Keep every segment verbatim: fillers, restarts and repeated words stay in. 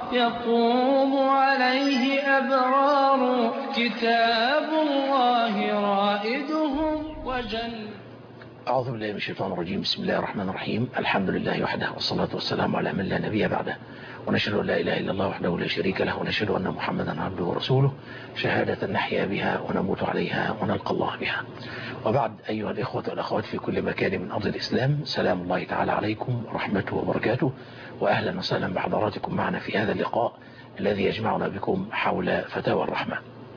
يقوم عليه أبرار كتاب الله رائدهم وجل. أعوذ بالله من الشيطان الرجيم. بسم الله الرحمن الرحيم. الحمد لله وحده والصلاة والسلام على من لا نبي بعده، ونشهد أن لا إله إلا الله وحده لا شريك له، ونشهد أن محمدا عبده ورسوله، شهادة نحيا بها ونموت عليها ونلقى الله بها. وبعد، أيها الإخوة والأخوات في كل مكان من أرض الإسلام، سلام الله تعالى عليكم ورحمته وبركاته، وأهلا وسهلا بحضراتكم معنا في هذا اللقاء الذي يجمعنا بكم حول فتاوى الرحمة.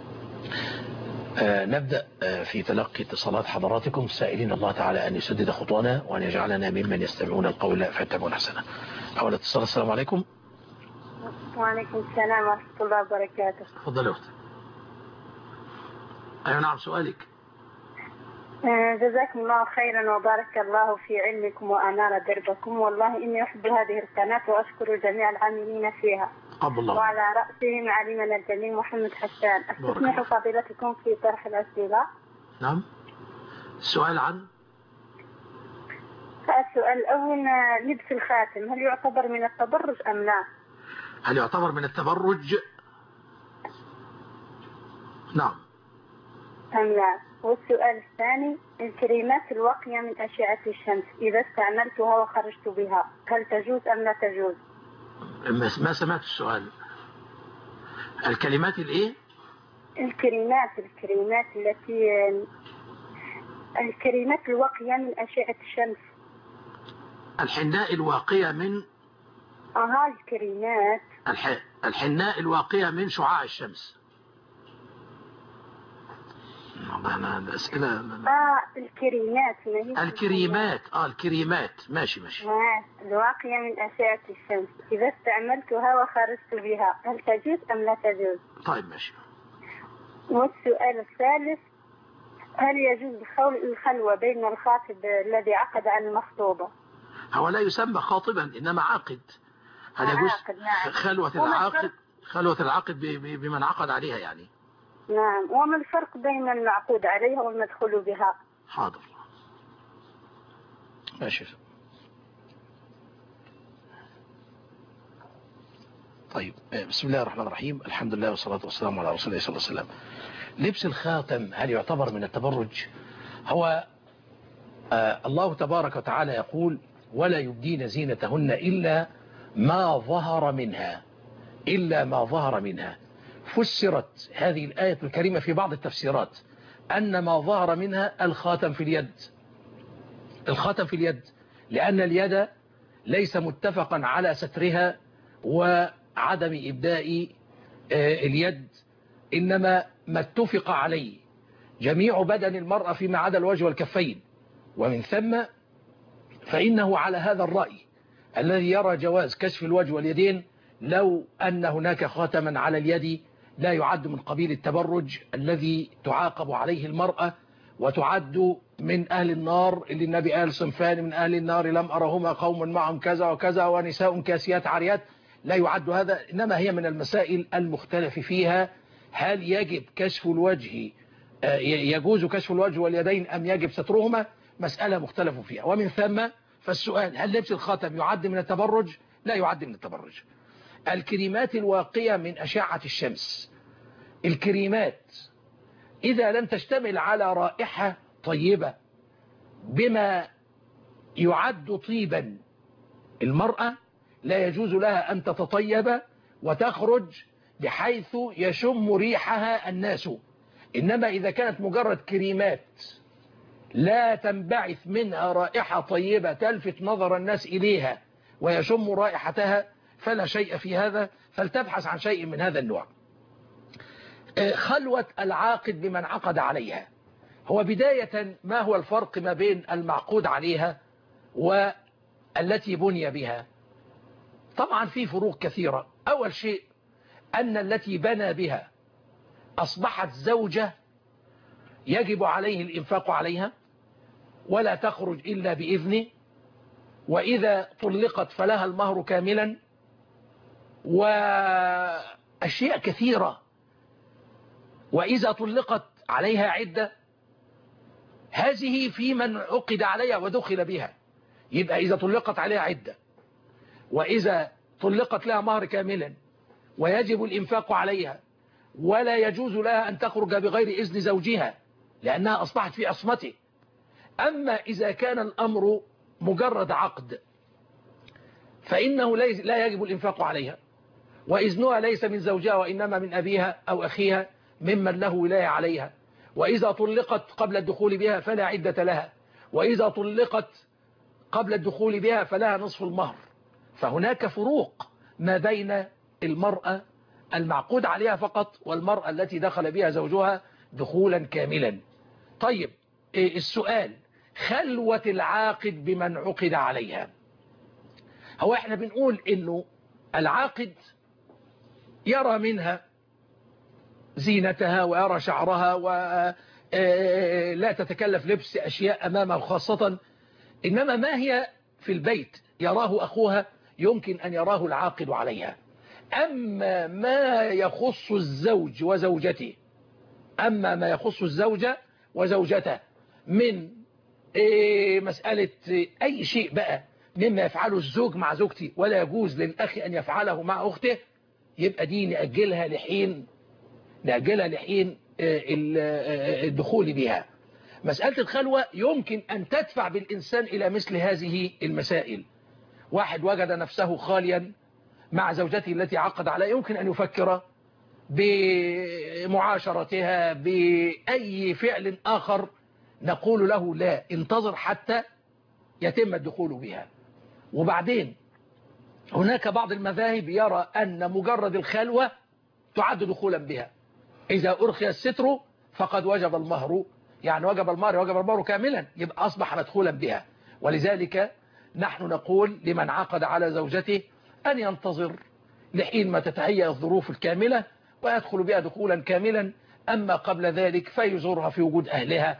آه نبدأ آه في تلقي اتصالات حضراتكم، سائلين الله تعالى أن يسدد خطوانا وأن يجعلنا ممن يستمعون القول فيتبعون أحسنه. أول اتصال. السلام عليكم. وعليكم السلام ورحمة الله وبركاته. تفضل يا أختي. أيوة نعم، سؤالك. آه جزاكم الله خيرا وبارك الله في علمكم وأنار دربكم، والله إني أحب هذه القناة وأشكر جميع العاملين فيها، قبل الله. وعلى رأسهم علمنا الجليل محمد حسان. أستسمح فضيلتكم في طرح الأسئلة. نعم. السؤال عن السؤال الأول، لبس الخاتم هل يعتبر من التبرج أم لا؟ هل يعتبر من التبرج؟ نعم أم لا؟ والسؤال الثاني، الكريمات الواقية من أشعة الشمس إذا استعملتها وخرجت بها هل تجوز أم لا تجوز؟ ما سمعت السؤال. الكلمات الايه؟ الكريمات الكريمات التي الكريمات الواقية من أشعة الشمس. الحناء الواقية من أها الكريمات الح... الحناء الواقية من شعاع الشمس. أنا الأسئلة آه الكريمات الكريمات آه الكريمات ماشي ماشي آه الواقية من أشعة الشمس إذا استعملتها وخرجت بها هل تجوز أم لا تجوز؟ طيب ماشي. والسؤال الثالث، هل يجوز الخلوة بين الخاطب الذي عقد على المخطوبة؟ هو لا يسمى خاطبا إنما عاقد. هل يجوز خلوة العاقد خلوة العاقد بمن عقد عليها يعني؟ نعم. وما الفرق بين المعقود عليها والمدخول بها؟ حاضر ماشي. طيب، بسم الله الرحمن الرحيم. الحمد لله والصلاة والسلام على رسول الله صلى الله عليه وسلم. لبس الخاتم هل يعتبر من التبرج؟ هو آه الله تبارك وتعالى يقول: ولا يبدين زينتهن إلا ما ظهر منها إلا ما ظهر منها. فسرت هذه الآية الكريمة في بعض التفسيرات أن ما ظهر منها الخاتم في اليد. الخاتم في اليد لأن اليد ليس متفقا على سترها وعدم إبداء اليد، إنما ما اتفق عليه جميع بدن المرأة فيما عدا الوجه والكفين. ومن ثم فإنه على هذا الرأي الذي يرى جواز كشف الوجه واليدين، لو أن هناك خاتما على اليد لا يعد من قبيل التبرج الذي تعاقب عليه المرأة وتعد من أهل النار، اللي النبي قال: صنفان من أهل النار لم أرهما، قوم معهم كذا وكذا ونساء كاسيات عاريات. لا يعد هذا، إنما هي من المسائل المختلف فيها. هل يجب كشف الوجه يجوز كشف الوجه واليدين أم يجب سترهما؟ مسألة مختلف فيها. ومن ثم فالسؤال: هل لبس الخاتم يعد من التبرج؟ لا يعد من التبرج. الكريمات الواقية من أشعة الشمس، الكريمات إذا لم تشتمل على رائحة طيبة بما يعد طيبا، المرأة لا يجوز لها أن تتطيب وتخرج بحيث يشم ريحها الناس. إنما إذا كانت مجرد كريمات لا تنبعث منها رائحة طيبة تلفت نظر الناس إليها ويشم رائحتها فلا شيء في هذا، فلتبحث عن شيء من هذا النوع. خلوة العاقد بمن عقد عليها، هو بداية ما هو الفرق ما بين المعقود عليها والتي بني بها؟ طبعا في فروق كثيرة. أول شيء أن التي بنى بها أصبحت زوجة يجب عليه الإنفاق عليها ولا تخرج إلا بإذنه، وإذا طلقت فلها المهر كاملا، وأشياء كثيرة. وإذا طلقت عليها عدة، هذه في من عقد عليها ودخل بها. يبقى إذا طلقت عليها عدة، وإذا طلقت لها مهر كاملا، ويجب الإنفاق عليها، ولا يجوز لها أن تخرج بغير إذن زوجها لأنها أصبحت في عصمته. أما إذا كان الأمر مجرد عقد فإنه لا يجب الإنفاق عليها، وإذنها ليس من زوجها وإنما من أبيها أو أخيها ممن له ولاية عليها. وإذا طلقت قبل الدخول بها فلا عدة لها، وإذا طلقت قبل الدخول بها فلها نصف المهر. فهناك فروق ما بين المرأة المعقود عليها فقط والمرأة التي دخل بها زوجها دخولا كاملا. طيب السؤال، خلوة العاقد بمن عقد عليها. هو احنا بنقول انه العاقد يرى منها زينتها ويرى شعرها ولا تتكلف لبس أشياء أمامه خاصة، إنما ما هي في البيت يراه أخوها يمكن أن يراه العاقد عليها. أما ما يخص الزوج وزوجته أما ما يخص الزوجة وزوجته من مسألة أي شيء بقى مما يفعله الزوج مع زوجتي ولا يجوز للأخ أن يفعله مع أخته، يبقى دي نأجلها لحين نأجلها لحين الدخول بها. مسألة الخلوة يمكن أن تدفع بالإنسان إلى مثل هذه المسائل. واحد وجد نفسه خاليا مع زوجته التي عقد عليها، يمكن أن يفكر بمعاشرتها بأي فعل آخر، نقول له لا، انتظر حتى يتم الدخول بها. وبعدين هناك بعض المذاهب يرى أن مجرد الخلوة تعد دخولا بها. إذا أرخي الستر فقد وجب المهر، يعني وجب المهر وجب المهر كاملا، يبقى أصبح مدخولا بها. ولذلك نحن نقول لمن عقد على زوجته أن ينتظر لحين ما تتهيأ الظروف الكاملة ويدخل بها دخولا كاملا. أما قبل ذلك فيزورها في وجود أهلها،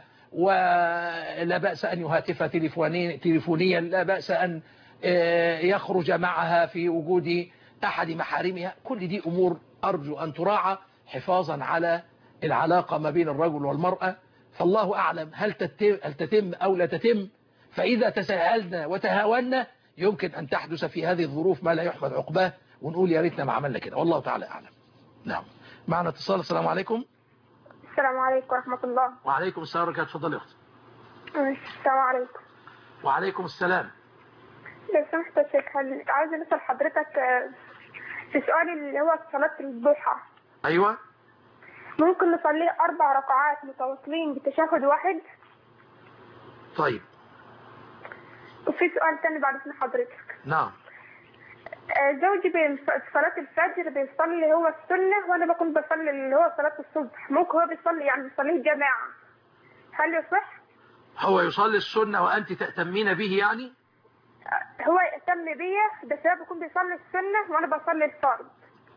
ولا بأس أن يهاتف تليفونيا، لا بأس أن يخرج معها في وجود أحد محارمها. كل دي أمور أرجو أن تراعى حفاظا على العلاقة ما بين الرجل والمرأة. فالله أعلم هل تتم, هل تتم أو لا تتم. فإذا تساهلنا وتهاونا يمكن أن تحدث في هذه الظروف ما لا يحمد عقباه، ونقول يا ريتنا ما عملنا كده، والله تعالى أعلم. نعم، معنا اتصال. السلام عليكم. السلام عليكم ورحمة الله. وعليكم السلام ورحمة الله. اتفضلي يا أختي. السلام عليكم. وعليكم السلام. لو سمحت يا شيخ، عاوز أسأل حضرتك في سؤال اللي هو صلاة الضحى. أيوة. ممكن نصلي أربع ركعات متواصلين بتشهد واحد؟ طيب. وفي سؤال تاني بعد إذن حضرتك. نعم. زوجي في صلاة الفجر بيصلي هو السنة وأنا بكون بصلي اللي هو صلاة الصبح. ممكن هو بيصلي يعني بيصليه جماعة، هل يصح؟ هو يصلي السنة وأنت تأتمين به يعني؟ هو يأتم بي بس هو بيكون بيصلي السنة وأنا بصلي الفرض.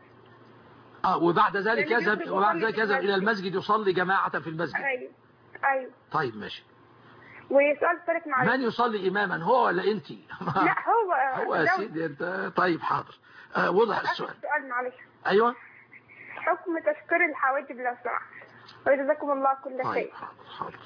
اه وبعد ذلك يذهب وبعد ذلك يذهب إلى المسجد يصلي جماعة في المسجد. أيوه أيوه. طيب ماشي. وسؤال ثالث معلش. من يصلي إماما، هو ولا أنت؟ لا هو. هو يا سيدي أنت. طيب حاضر. آه وضح السؤال. سؤال معلش. أيوه. حكم تشكير الحواجب لو سمحت، وجزاكم الله كل خير. طيب حاضر حاضر.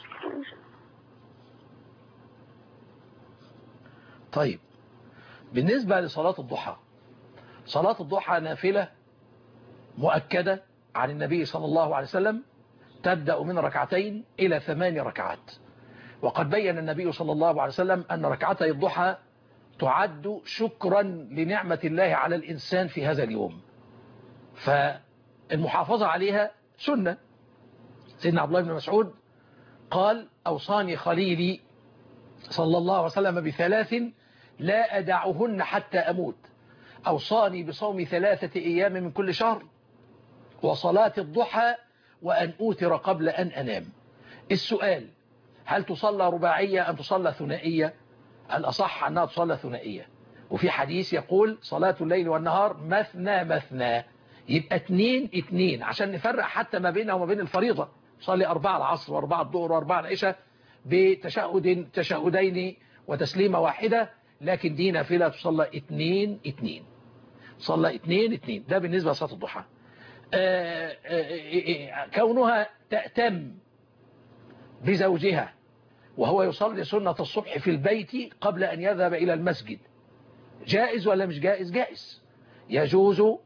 طيب بالنسبة لصلاة الضحى، صلاة الضحى نافلة مؤكدة عن النبي صلى الله عليه وسلم، تبدأ من ركعتين إلى ثمان ركعات. وقد بين النبي صلى الله عليه وسلم أن ركعتي الضحى تعد شكرا لنعمة الله على الإنسان في هذا اليوم، فالمحافظة عليها سنة. سيدنا عبد الله بن مسعود قال: أوصاني خليلي صلى الله عليه وسلم بثلاث لا أدعهن حتى أموت. أوصاني بصوم ثلاثة أيام من كل شهر، وصلاة الضحى، وأن أوتر قبل أن أنام. السؤال: هل تصلى رباعية أم تصلى ثنائية؟ الأصح أنها تصلى ثنائية، وفي حديث يقول: صلاة الليل والنهار مثنى مثنى، يبقى اتنين اتنين عشان نفرق حتى ما بينها وما بين الفريضة. صلي أربعة العصر وأربعة الظهر وأربعة العشاء بتشهد تشهدين وتسليمة واحدة، لكن دي نافلة تصلى اتنين اتنين، صلى اتنين اتنين. ده بالنسبة لصلاة الضحى. آآ آآ كونها تأتم بزوجها وهو يصلي سنة الصبح في البيت قبل أن يذهب إلى المسجد، جائز ولا مش جائز؟ جائز. يجوز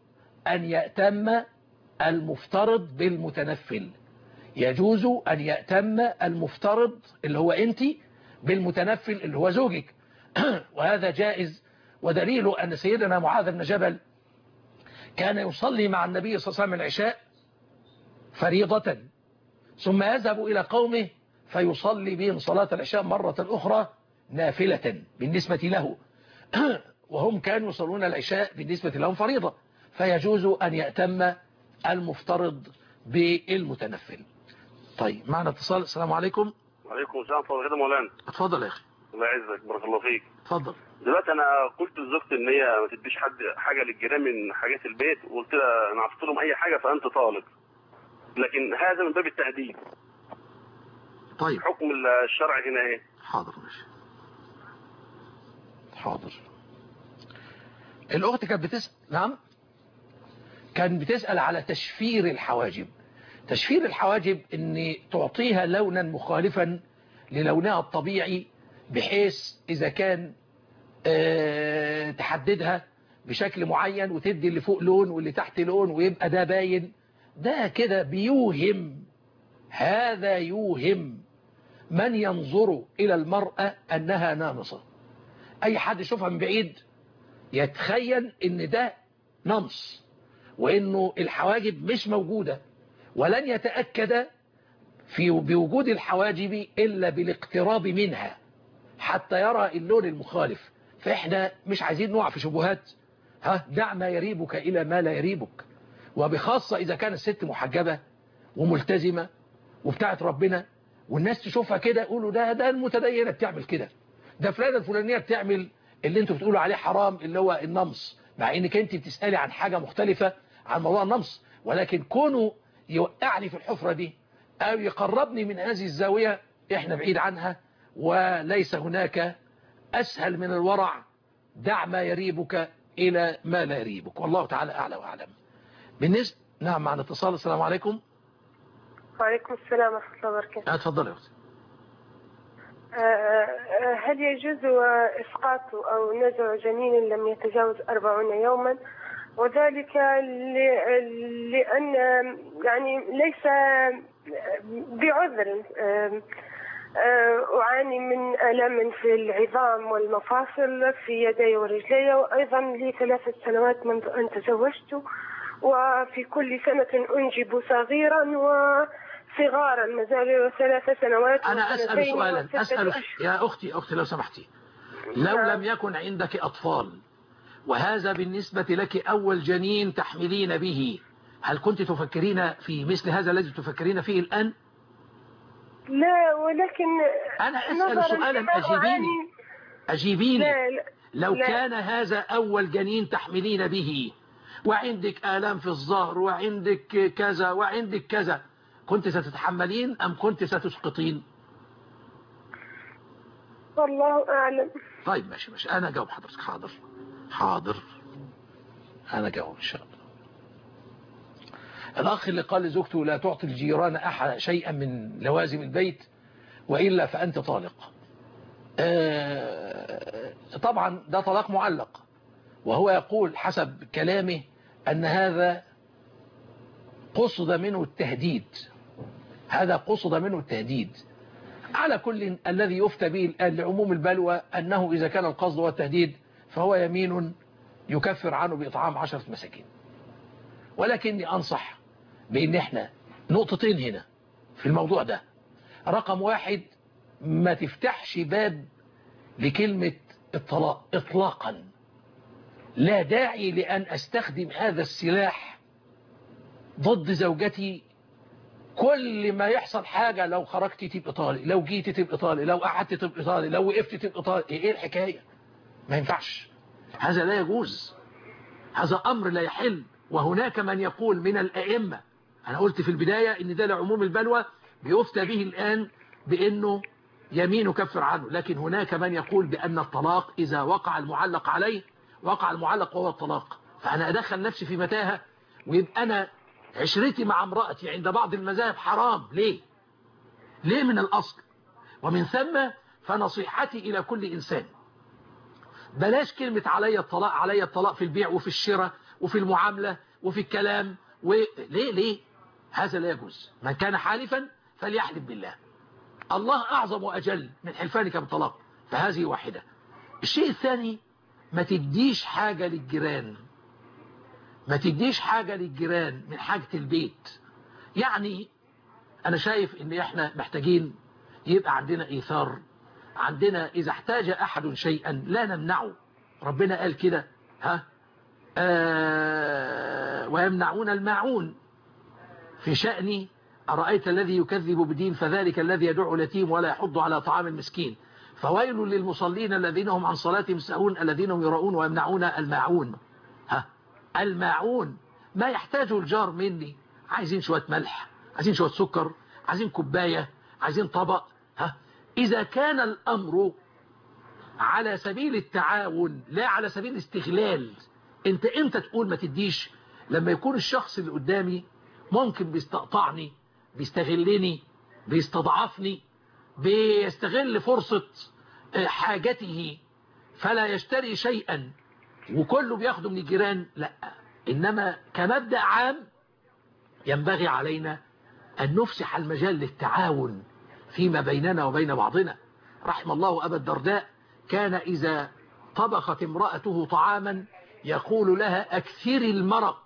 أن يأتم المفترض بالمتنفل، يجوز أن يأتم المفترض اللي هو أنت بالمتنفل اللي هو زوجك وهذا جائز. ودليل أن سيدنا معاذ بن جبل كان يصلي مع النبي صلى الله عليه وسلم العشاء فريضة ثم يذهب إلى قومه فيصلي بهم صلاة العشاء مرة أخرى نافلة بالنسبة له وهم كانوا يصلون العشاء بالنسبة لهم فريضة، فيجوز أن يأتم المفترض بالمتنفل. طيب معنا اتصال. السلام عليكم. وعليكم السلام ورحمة الله مولانا. اتفضل يا أخي. الله يعزك، بارك الله فيك. اتفضل. دلوقتي أنا قلت لزوجتي إن هي ما تديش حد حاجة للجيران من حاجات البيت، وقلت لها أنا عرفت لهم أي حاجة فأنت طالق، لكن هذا من باب التهديد. طيب حكم الشرع هنا إيه؟ حاضر ماشي. حاضر. الأخت كانت بتسأل. نعم كان بتسأل على تشفير الحواجب. تشفير الحواجب ان تعطيها لونا مخالفا للونها الطبيعي، بحيث اذا كان اه تحددها بشكل معين وتدي اللي فوق لون واللي تحت لون ويبقى ده باين، ده كده بيوهم، هذا يوهم من ينظر الى المرأة انها نامصة. اي حد يشوفها من بعيد يتخيل ان ده نمص وانه الحواجب مش موجودة، ولن يتأكد في بوجود الحواجب إلا بالاقتراب منها حتى يرى اللون المخالف. فإحنا مش عايزين نقع في شبهات، ها دع ما يريبك إلى ما لا يريبك، وبخاصة إذا كانت الست محجبة وملتزمة وبتاعت ربنا والناس تشوفها كده يقولوا ده ده المتدينة بتعمل كده، ده فلانة الفلانية بتعمل اللي انتوا بتقولوا عليه حرام اللي هو النمص، مع انك انت بتسألي عن حاجة مختلفة عن موضوع النمص. ولكن كونه يوقعني في الحفرة دي أو يقربني من هذه الزاوية إحنا بعيد عنها، وليس هناك أسهل من الورع، دع ما يريبك إلى ما لا يريبك، والله تعالى أعلى وأعلم. بالنسبة نعم معنا اتصال. السلام عليكم. وعليكم السلام ورحمة الله وبركاته. اتفضل يا أختي. هل يجوز إسقاط أو نزع جنين لم يتجاوز أربعين يوما؟ وذلك لأن يعني ليس بعذر، أعاني من آلام في العظام والمفاصل في يدي ورجلي، وأيضا لي ثلاث سنوات منذ أن تزوجت، وفي كل سنة أنجب صغيرا وصغارا ما زالوا ثلاث سنوات. أنا أسأل سؤالا أسأل يا أختي أختي لو سمحتي، لو لم يكن عندك أطفال وهذا بالنسبة لك أول جنين تحملين به، هل كنت تفكرين في مثل هذا الذي تفكرين فيه الآن؟ لا، ولكن أنا أسأل سؤالا أجيبيني أجيبيني لا لا لو لا. كان هذا أول جنين تحملين به وعندك آلام في الظهر وعندك كذا وعندك كذا، كنت ستتحملين أم كنت ستسقطين؟ والله أعلم. طيب ماشي ماشي أنا جاوب حضرتك. حاضر حاضر أنا جاوب إن شاء الله. الأخ اللي قال لزوجته لا تعطي الجيران أحد شيئا من لوازم البيت وإلا فأنت طالق، آه طبعا ده طلاق معلق، وهو يقول حسب كلامه أن هذا قصد منه التهديد، هذا قصد منه التهديد. على كل الذي يفتى به الآن لعموم البلوى أنه إذا كان القصد هو التهديد فهو يمين يكفر عنه بإطعام عشرة مساكين. ولكني أنصح بأن احنا نقطتين هنا في الموضوع ده. رقم واحد، ما تفتحش باب لكلمة الطلاق إطلاقا، لا داعي لأن أستخدم هذا السلاح ضد زوجتي. كل ما يحصل حاجة لو خرجت تبقى طالق، لو جيت تبقى طالق، لو قعدت تبقى طالق، لو وقفت تبقى طالق. ايه الحكاية؟ ما ينفعش، هذا لا يجوز، هذا أمر لا يحل. وهناك من يقول من الأئمة، أنا قلت في البداية إن ده لعموم البلوى بيفتى به الآن بأنه يمين كفر عنه، لكن هناك من يقول بأن الطلاق إذا وقع المعلق عليه وقع المعلق وهو الطلاق. فأنا أدخل نفسي في متاهة ويبقى أنا عشرتي مع امرأتي عند بعض المذاهب حرام. ليه؟ ليه من الأصل؟ ومن ثم فنصيحتي إلى كل إنسان، بلاش كلمة علي الطلاق علي الطلاق في البيع وفي الشراء وفي المعاملة، وفي الكلام وليه ليه هذا لا يجوز. من كان حالفا فليحلف بالله. الله أعظم وأجل من حلفانك بالطلاق، فهذه واحدة. الشيء الثاني، ما تديش حاجة للجيران، ما تديش حاجة للجيران من حاجة البيت. يعني أنا شايف إن إحنا محتاجين يبقى عندنا إيثار، عندنا إذا احتاج أحد شيئا لا نمنعه. ربنا قال كده، ها آه ويمنعون الماعون في شأن أرأيت الذي يكذب بدين فذلك الذي يدعو اليتيم ولا يحض على طعام المسكين فويل للمصلين الذين هم عن صلاتهم ساهون الذين هم يراؤون ويمنعون الماعون. ها الماعون ما يحتاجه الجار مني، عايزين شوية ملح، عايزين شوية سكر، عايزين كوباية، عايزين طبق. ها إذا كان الأمر على سبيل التعاون لا على سبيل الاستغلال، انت امتى تقول ما تديش؟ لما يكون الشخص اللي قدامي ممكن بيستقطعني، بيستغلني، بيستضعفني، بيستغل فرصة حاجته فلا يشتري شيئا وكله بياخده من الجيران. لا، إنما كمبدأ عام ينبغي علينا أن نفسح المجال للتعاون فيما بيننا وبين بعضنا. رحم الله أبا الدرداء، كان إذا طبخت امرأته طعاما يقول لها أكثري المرق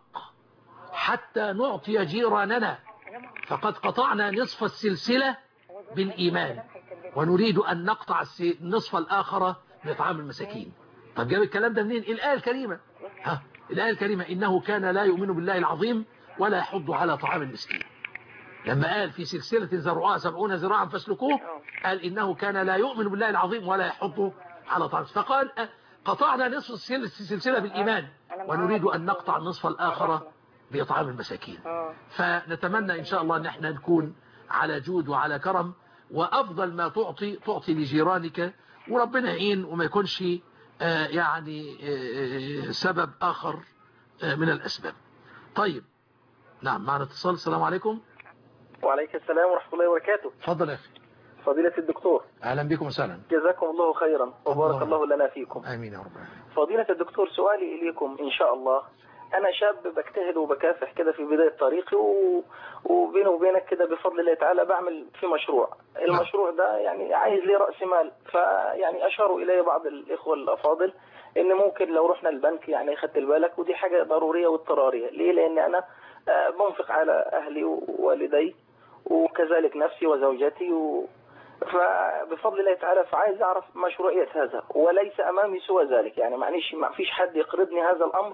حتى نعطي جيراننا فقد قطعنا نصف السلسلة بالإيمان ونريد أن نقطع النصف الآخر بإطعام المساكين. طب جاب الكلام ده منين؟ الآية الكريمة. ها الآية الكريمة إنه كان لا يؤمن بالله العظيم ولا يحض على طعام المسكين. لما قال في سلسلة زرعها سبعون ذراعا فاسلكوه، قال إنه كان لا يؤمن بالله العظيم ولا يحض على طعام. فقال قطعنا نصف السلسلة بالإيمان ونريد أن نقطع النصف الآخر بإطعام المساكين. فنتمنى إن شاء الله أن احنا نكون على جود وعلى كرم، وأفضل ما تعطي تعطي لجيرانك، وربنا يعين وما يكونش يعني سبب آخر من الأسباب. طيب نعم، معنا اتصال. السلام عليكم. وعليك السلام ورحمة الله وبركاته. تفضل يا أخي. فضيلة الدكتور، أهلا بكم وسهلا. جزاكم الله خيرا وبارك الله لنا فيكم. آمين يا رب. فضيلة الدكتور، سؤالي إليكم إن شاء الله، أنا شاب بجتهد وبكافح كده في بداية طريقي و... وبيني وبينك كده بفضل الله تعالى بعمل في مشروع. المشروع ده يعني عايز لي رأس مال، فيعني أشاروا إلي بعض الإخوة الأفاضل إن ممكن لو رحنا البنك، يعني خدت بالك، ودي حاجة ضرورية واضطرارية. ليه؟ لأن أنا بنفق على أهلي ووالدي وكذلك نفسي وزوجتي و... فبفضل الله تعالى فعايز أعرف مشروعية هذا، وليس أمامي سوى ذلك. يعني معنيش ما فيش حد يقرضني هذا الأمر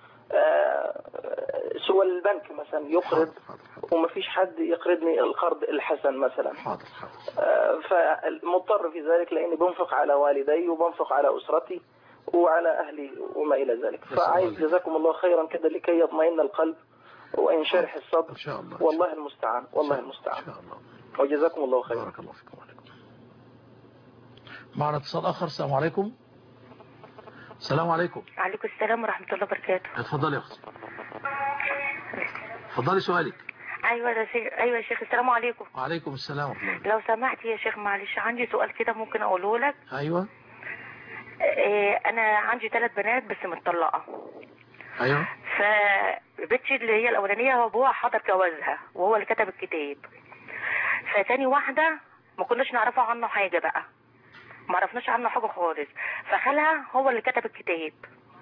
سوى البنك مثلا يقرض، وما فيش حد يقرضني القرض الحسن مثلا. حاضر حاضر. فمضطر في ذلك لأني بنفق على والدي وبنفق على أسرتي وعلى أهلي وما إلى ذلك. فعايز جزاكم الله خيرا كده لكي يطمئن القلب وينشرح الصدر. إن شاء الله. والله المستعان، والله المستعان. إن شاء الله. وجزاكم الله خيرا. بارك الله فيكم. وعليكم. معنا اتصال آخر. السلام عليكم. السلام عليكم. وعليكم السلام ورحمة الله وبركاته. اتفضلي يا اختي. اتفضلي سؤالك. ايوه يا شيخ. ايوه يا شيخ، السلام عليكم. وعليكم السلام ورحمة الله. لو سمحت يا شيخ، معلش عندي سؤال كده ممكن اقوله لك؟ ايوه. إيه، انا عندي ثلاث بنات بس متطلقة. ايوه. فبنتي اللي هي الاولانية هو ابوها حضر جوازها وهو اللي كتب الكتاب. فتاني واحدة ما كناش نعرفها عنه حاجة بقى، ما عرفناش عنه حاجة خالص، فخالها هو اللي كتب الكتاب.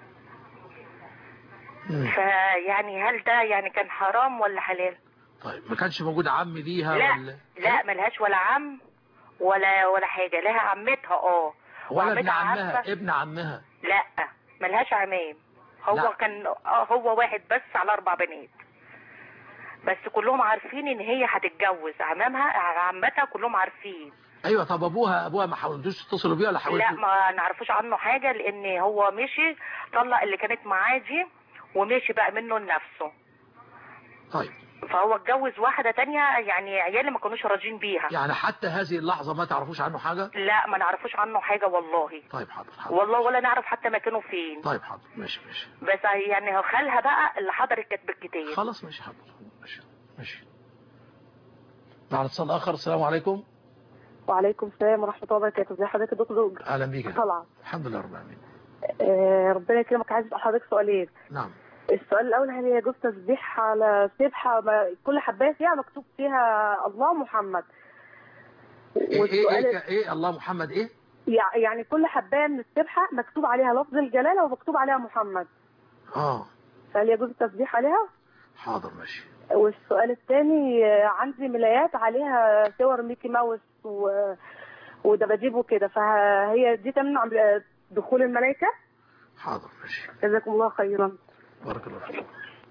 مم. فيعني هل ده يعني كان حرام ولا حلال؟ طيب ما كانش موجود عم ليها لا ولا؟ لا ملهاش ولا عم ولا ولا حاجة، لها عمتها اه ولا ابن عمها؟ عارفة. ابن عمها؟ لا ملهاش عمام، هو لا. كان اه هو واحد بس على اربع بنات، بس كلهم عارفين ان هي هتتجوز. عمامها عمتها كلهم عارفين. ايوه. طب ابوها ابوها ما حاولتوش تتصلوا بيه ولا حاولتوا؟ لا ما نعرفوش عنه حاجة، لان هو مشي طلق اللي كانت معاه دي ومشي بقى منه لنفسه. طيب. فهو اتجوز واحدة تانية، يعني عيالي ما كانوش راضيين بيها. يعني حتى هذه اللحظة ما تعرفوش عنه حاجة؟ لا ما نعرفوش عنه حاجة والله. طيب حاضر حاضر. والله ولا نعرف حتى مكانه فين. طيب حاضر ماشي ماشي. بس يعني خالها بقى اللي حضر كتب الكتاب. خلاص ماشي حاضر ماشي ماشي. معنا اتصال آخر. السلام عليكم. وعليكم السلام ورحمة الله وبركاته. ازي حضرتك يا دكتور؟ أهلا بيك. طلعت. الحمد لله رب العالمين. آه ربنا يكرمك. عايز اسال حضرتك سؤالين. نعم. السؤال الأول، هل يجوز تسبيح على سبحة ما- كل حباية فيها مكتوب فيها الله محمد؟ ايه والسؤال ايه ايه, إيه الله محمد ايه؟ يع- يعني كل حباية من السبحة مكتوب عليها لفظ الجلالة ومكتوب عليها محمد، اه فهل يجوز التسبيح عليها؟ حاضر ماشي. والسؤال الثاني، عندي ملايات عليها صور ميكي ماوس و... ودباديب وكده، فهي دي تمنع دخول الملائكة؟ حاضر ماشي. جزاكم الله خيرا. بارك الله فيكم.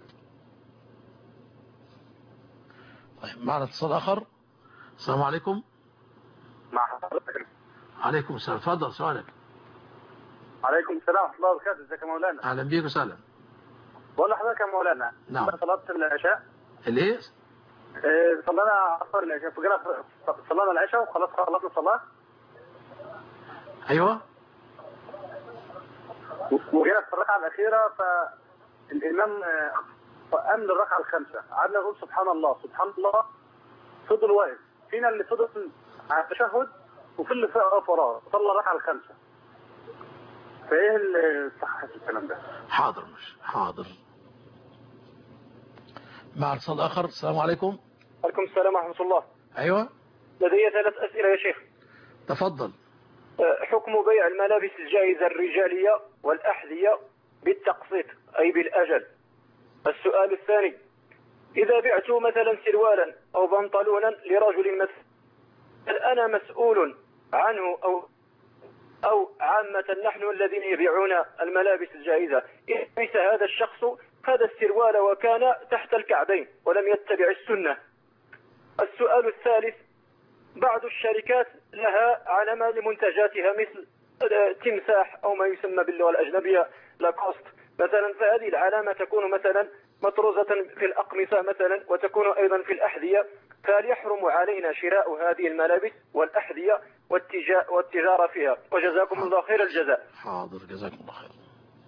طيب معنا اتصال اخر. السلام عليكم. مع حضرتك. عليكم السلام، اتفضل سؤالك. عليكم السلام ورحمه الله وبركاته. ازيك يا مولانا؟ اهلا بيك وسهلا. بقول لحضرتك يا مولانا، نعم. صلاه العشاء. الايه؟ إيه، صلينا عصر العشاء، فجينا صلينا العشاء وخلاص خلصنا الصلاه. ايوه. وجينا في الركعه الاخيره فالامام قام للركعه الخامسه، قعدنا نقول سبحان الله سبحان الله، فضل واقف. فينا اللي فضل على التشهد وفي اللي واقف وراه، صلى الركعه الخامسه. فايه الصح في الكلام ده؟ حاضر مش حاضر. مع اتصال اخر. السلام عليكم. وعليكم السلام ورحمه الله. ايوه. لدي ثلاث اسئله يا شيخ. تفضل. حكم بيع الملابس الجائزة الرجالية والأحذية بالتقسيط أي بالأجل. السؤال الثاني، إذا بعت مثلا سروالا أو بنطلونا لرجل مثل، هل أنا مسؤول عنه أو أو عامة نحن الذين يبيعون الملابس الجائزة إذا لبس هذا الشخص هذا السروال وكان تحت الكعبين ولم يتبع السنة؟ السؤال الثالث، بعض الشركات لها علامة لمنتجاتها مثل تمساح أو ما يسمى باللغة الأجنبية لاكوست مثلا، فهذه العلامة تكون مثلا مطروزة في الأقمصة مثلا وتكون أيضا في الأحذية، فهل يحرم علينا شراء هذه الملابس والأحذية والتجارة فيها؟ وجزاكم الله خير الجزاء. حاضر جزاكم الله خير.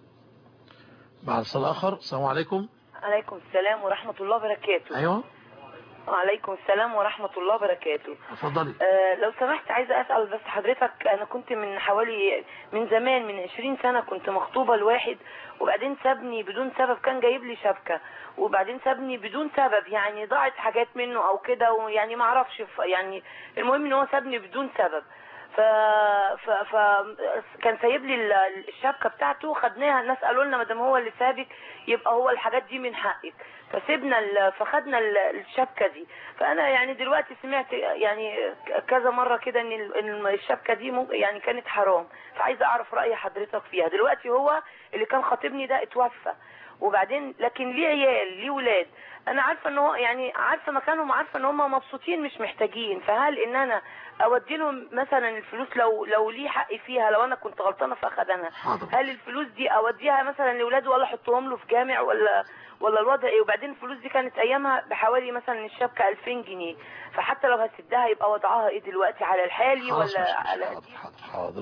مع اتصال آخر. السلام عليكم. عليكم السلام ورحمة الله وبركاته. أيوه. وعليكم السلام ورحمة الله وبركاته. اتفضلي. آه لو سمحت عايزة أسأل بس حضرتك، أنا كنت من حوالي من زمان من عشرين سنة كنت مخطوبة لواحد، وبعدين سابني بدون سبب، كان جايب لي شبكة وبعدين سابني بدون سبب، يعني ضاعت حاجات منه أو كده، ويعني ما أعرفش يعني، المهم إن هو سابني بدون سبب. ف... ف... ف... كان سايب لي الشبكة بتاعته، خدناها، الناس قالوا لنا ما دام هو اللي سابك يبقى هو الحاجات دي من حقك، فسيبنا ال... فخدنا الشبكة دي. فأنا يعني دلوقتي سمعت يعني كذا مرة كده إن الشبكة دي ممكن يعني كانت حرام، فعايزة أعرف رأي حضرتك فيها. دلوقتي هو اللي كان خاطبني ده اتوفى، وبعدين لكن ليه عيال ليه ولاد، انا عارفه ان هو يعني عارفه مكانهم، عارفه ان هم مبسوطين مش محتاجين، فهل ان انا اودي لهم مثلا الفلوس لو لو ليه حق فيها، لو انا كنت غلطانه فاخدها، هل الفلوس دي اوديها مثلا لاولاده ولا احطهم له في جامع ولا ولا الوضع ايه؟ وبعدين الفلوس دي كانت ايامها بحوالي مثلا الشبكه ألفين جنيه، فحتى لو هسدها يبقى وضعها ايه دلوقتي، على الحالي ولا على حاضر حاضر حاضر.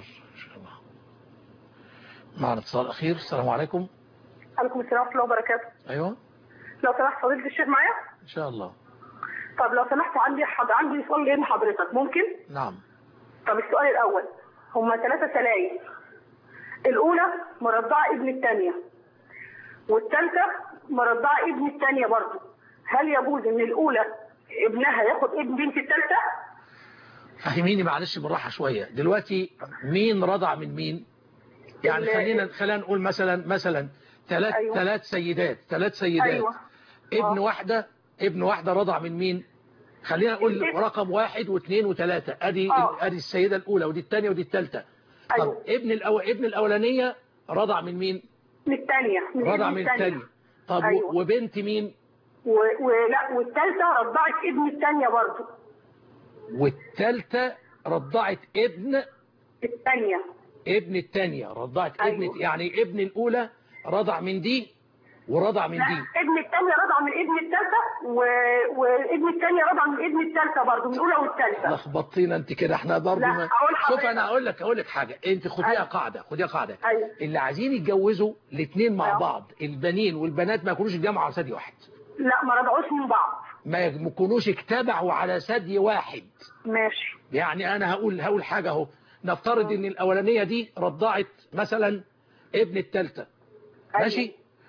معنا اتصال اخير. السلام عليكم. عليكم السلام ورحمة الله وبركاته. ايوه. لو سمحت فضيلة الشيخ معايا؟ ان شاء الله. طب لو سمحت عندي حد عندي سؤال جاي لحضرتك، ممكن؟ نعم. طب السؤال الأول، هما ثلاثة سلايم، الأولى مرضعة ابن الثانية والثالثة مرضعة ابن الثانية برضه، هل يجوز إن الأولى ابنها ياخد ابن بنت الثالثة؟ فهميني معلش بالراحة شوية. دلوقتي مين رضع من مين؟ يعني خلينا خلينا نقول مثلا مثلا ثلاث أيوة. ثلاث سيدات ثلاث سيدات أيوة. ابن أوه. واحدة ابن واحدة رضع من مين؟ خلينا نقول رقم واحد واثنين وثلاثة، ادي أوه. ادي السيدة الأولى ودي الثانية ودي الثالثة. أيوة. طب ابن الأول ابن الأولانية رضع من مين؟ من الثانية. رضع من الثانية. طب أيوة. وبنت مين؟ و... ولا والثالثة رضعت ابن الثانية برضه. والثالثة رضعت ابن الثانية. ابن الثانية رضعت أيوة. ابن، يعني ابن الأولى رضع من دي ورضع من لا. دي. ابن الثانية رضع من ابن الثالثة و... وابن الثانية رضع من ابن الثالثة برضه، من الأولى والثالثة. لخبطينا انت كده، احنا برضه ما... شوف انا اقول لك اقول لك حاجة، انت خديها أيوة. قاعدة خديها قاعدة أيوة. اللي عايزين يتجوزوا الاثنين مع أيوة. بعض، البنين والبنات ما يكونوش اتجمعوا على ثدي واحد. لا ما رضعوش من بعض. ما يكونوش اجتمعوا على ثدي واحد. ماشي. يعني انا هقول هقول حاجة اهو، نفترض ان الاولانية دي رضعت مثلا ابن الثالثة. أيوة. ماشي.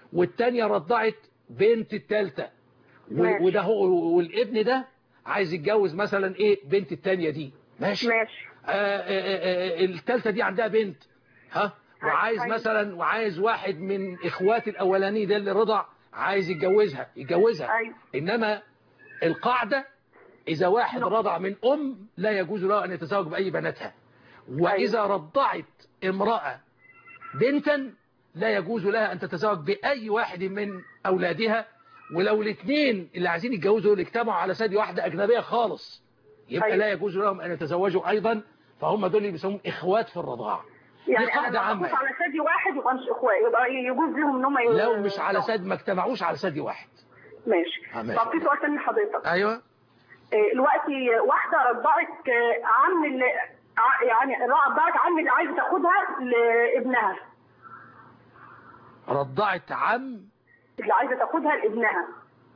والتانية رضعت بنت التالتة، وده هو والابن ده عايز يتجوز مثلا ايه بنت التانية دي، ماشي ماشي. آه آه آه التالتة دي عندها بنت ها، وعايز أيوة. مثلا وعايز واحد من اخوات الاولاني ده اللي رضع عايز يتجوزها يتجوزها أيوة. انما القاعدة اذا واحد رضع من ام لا يجوز له ان يتزوج باي بناتها، واذا أيوة. رضعت امرأة بنتا لا يجوز لها ان تتزوج باي واحد من اولادها، ولو الاثنين اللي عايزين يتجوزوا اللي اجتمعوا على ثدي واحدة اجنبية خالص يبقى أيوة. لا يجوز لهم ان يتزوجوا ايضا، فهم دول اللي بيسموهم اخوات في الرضاعة. يعني دي قاعدة انا عامة، على ثدي واحد يبقى مش اخوات، يبقى يجوز لهم ان هم لو مش على ثدي ما اجتمعوش على ثدي واحد. ماشي. آه ماشي. طب في سؤال تاني لحضرتك. ايوه. دلوقتي واحده رضعت عم اللي يعني رضعت عم اللي عايزه تاخدها لابنها. رضعت عم اللي عايزه تاخدها لابنها.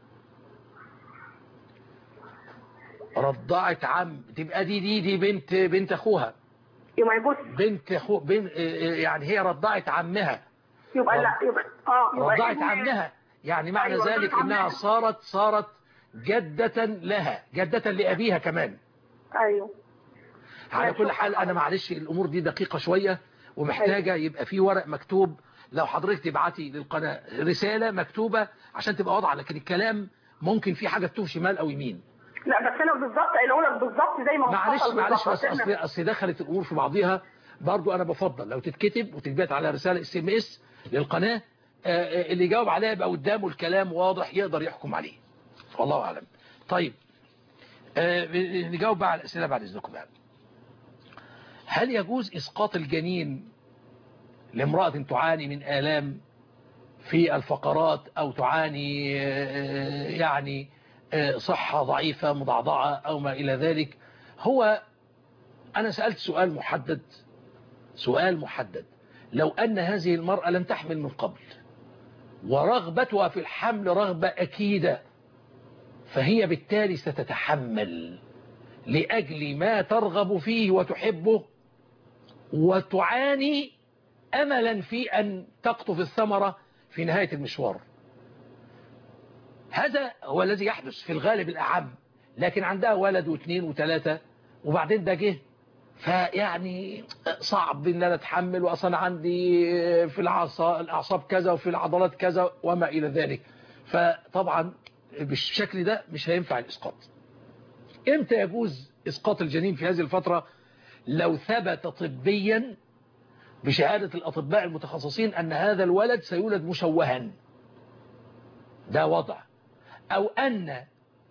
رضعت عم تبقى دي دي دي بنت بنت اخوها. يبقى يجوز. بنت اخو بنت يعني هي رضعت عمها. يبقى رض... لا يبقى اه يبقى رضعت ابن... عمها، يعني معنى أيوة ذلك انها صارت صارت جدة لها، جدة لأبيها كمان. ايوه. على كل حال انا معلش الامور دي دقيقة شوية ومحتاجة يبقى في ورق مكتوب، لو حضرتك تبعتي للقناة رسالة مكتوبة عشان تبقى واضحة، لكن الكلام ممكن في حاجة تتوه شمال او يمين. لا بس انا بالظبط قايله لك بالظبط زي ما هو معلش معلش بس احنا... اصل اصل دخلت الامور في بعضيها، برضو انا بفضل لو تتكتب وتتبعت على رسالة اس ام اس للقناة، اللي يجاوب عليها يبقى قدامه الكلام واضح يقدر يحكم عليه، والله اعلم. طيب نجاوب بقى على الاسئله بعد اذنكم. يعني هل يجوز اسقاط الجنين لامرأة تعاني من آلام في الفقرات او تعاني يعني صحة ضعيفة مضعضعة او ما الى ذلك؟ هو انا سألت سؤال محدد، سؤال محدد لو ان هذه المرأة لم تحمل من قبل ورغبتها في الحمل رغبة أكيدة، فهي بالتالي ستتحمل لأجل ما ترغب فيه وتحبه وتعاني أملا في أن تقطف الثمرة في نهاية المشوار. هذا هو الذي يحدث في الغالب الأعم، لكن عندها ولد واثنين وثلاثة وبعدين ده جه، فيعني صعب ان انا اتحمل، واصلا عندي في الاعصاب كذا وفي العضلات كذا وما الى ذلك، فطبعا بالشكل ده مش هينفع الاسقاط. امتى يجوز اسقاط الجنين في هذه الفترة؟ لو ثبت طبيا بشهادة الاطباء المتخصصين ان هذا الولد سيولد مشوها، ده وضع، او ان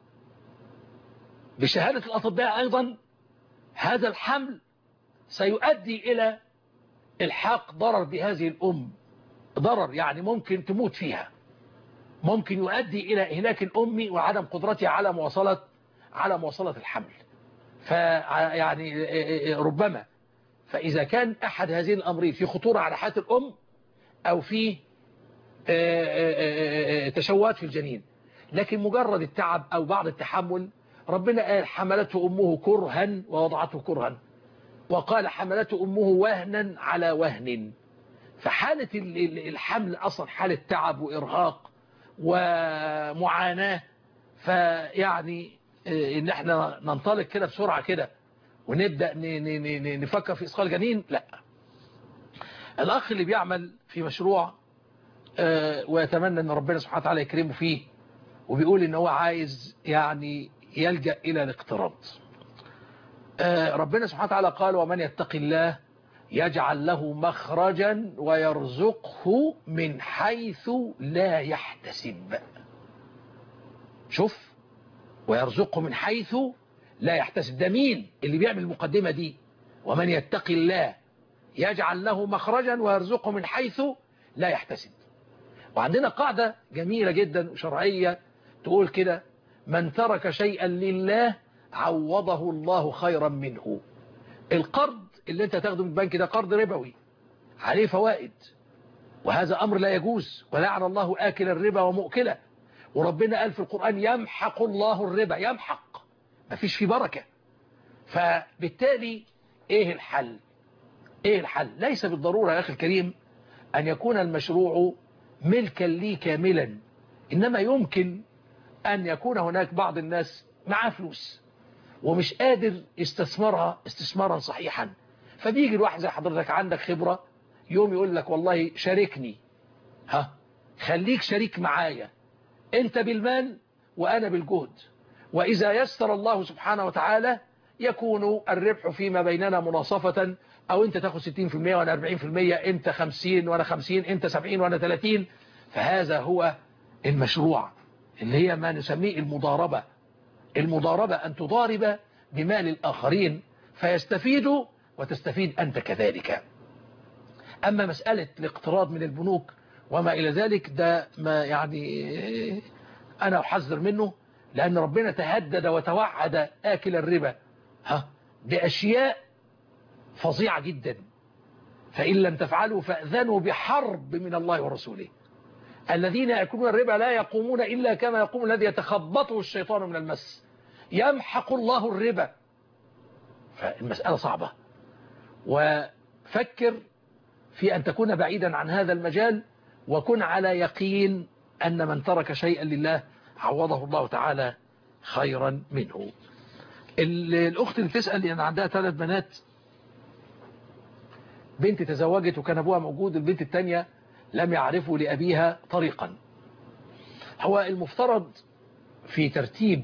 بشهادة الاطباء ايضا هذا الحمل سيؤدي إلى الحاق ضرر بهذه الأم، ضرر يعني ممكن تموت فيها، ممكن يؤدي إلى إهلاك الأم وعدم قدرتها على مواصلة على مواصلة الحمل، فيعني ربما فإذا كان أحد هذه الأمرين في خطورة على حياة الأم أو في تشوهات في الجنين، لكن مجرد التعب أو بعض التحمل، ربنا قال حملته أمه كرها ووضعته كرها، وقال حملته أمه وهنا على وهن، فحالة الحمل أصلا حالة تعب وإرهاق ومعاناة، فيعني إن احنا ننطلق كده بسرعة كده ونبدأ نفكر في إسقاط الجنين، لا. الأخ اللي بيعمل في مشروع ويتمنى أن ربنا سبحانه وتعالى يكرمه فيه، وبيقول إن هو عايز يعني يلجأ إلى الاقتراض، ربنا سبحانه وتعالى قال ومن يتق الله يجعل له مخرجا ويرزقه من حيث لا يحتسب. شوف، ويرزقه من حيث لا يحتسب، ده مين اللي بيعمل المقدمة دي؟ ومن يتق الله يجعل له مخرجا ويرزقه من حيث لا يحتسب. وعندنا قاعدة جميلة جدا وشرعية تقول كده: من ترك شيئا لله عوضه الله خيرا منه. القرض اللي انت تاخده من البنك ده قرض ربوي عليه فوائد، وهذا أمر لا يجوز، ولعن الله آكل الربا ومؤكله، وربنا قال في القرآن يمحق الله الربا، يمحق، مفيش فيه بركة. فبالتالي ايه الحل؟ ايه الحل؟ ليس بالضرورة يا أخي الكريم أن يكون المشروع ملكا لي كاملا، إنما يمكن أن يكون هناك بعض الناس معاه فلوس ومش قادر يستثمرها استثمارا صحيحا، فبيجي الواحد زي حضرتك عندك خبرة يوم يقول لك والله شاركني، ها خليك شريك معايا، انت بالمال وانا بالجهد، واذا يسر الله سبحانه وتعالى يكون الربح فيما بيننا مناصفة، او انت تاخد ستين في المية وانا اربعين في المية، انت خمسين وانا خمسين، انت سبعين وانا ثلاثين. فهذا هو المشروع اللي هي ما نسميه المضاربة. المضاربة أن تضارب بمال الآخرين فيستفيدوا وتستفيد أنت كذلك. أما مسألة الاقتراض من البنوك وما إلى ذلك ده ما يعني أنا أحذر منه، لأن ربنا تهدد وتوعد آكل الربا ها بأشياء فظيعة جدا، فإن لم تفعلوا فأذنوا بحرب من الله ورسوله. الذين يأكلون الربا لا يقومون إلا كما يقوم الذي يتخبطه الشيطان من المس، يمحق الله الربا. فالمسألة صعبة، وفكر في أن تكون بعيدا عن هذا المجال، وكن على يقين أن من ترك شيئا لله عوضه الله تعالى خيرا منه. الأخت اللي تسأل أن عندها ثلاث بنات، بنت تزوجت وكان أبوها موجود، البنت الثانية لم يعرفوا لأبيها طريقا. هو المفترض في ترتيب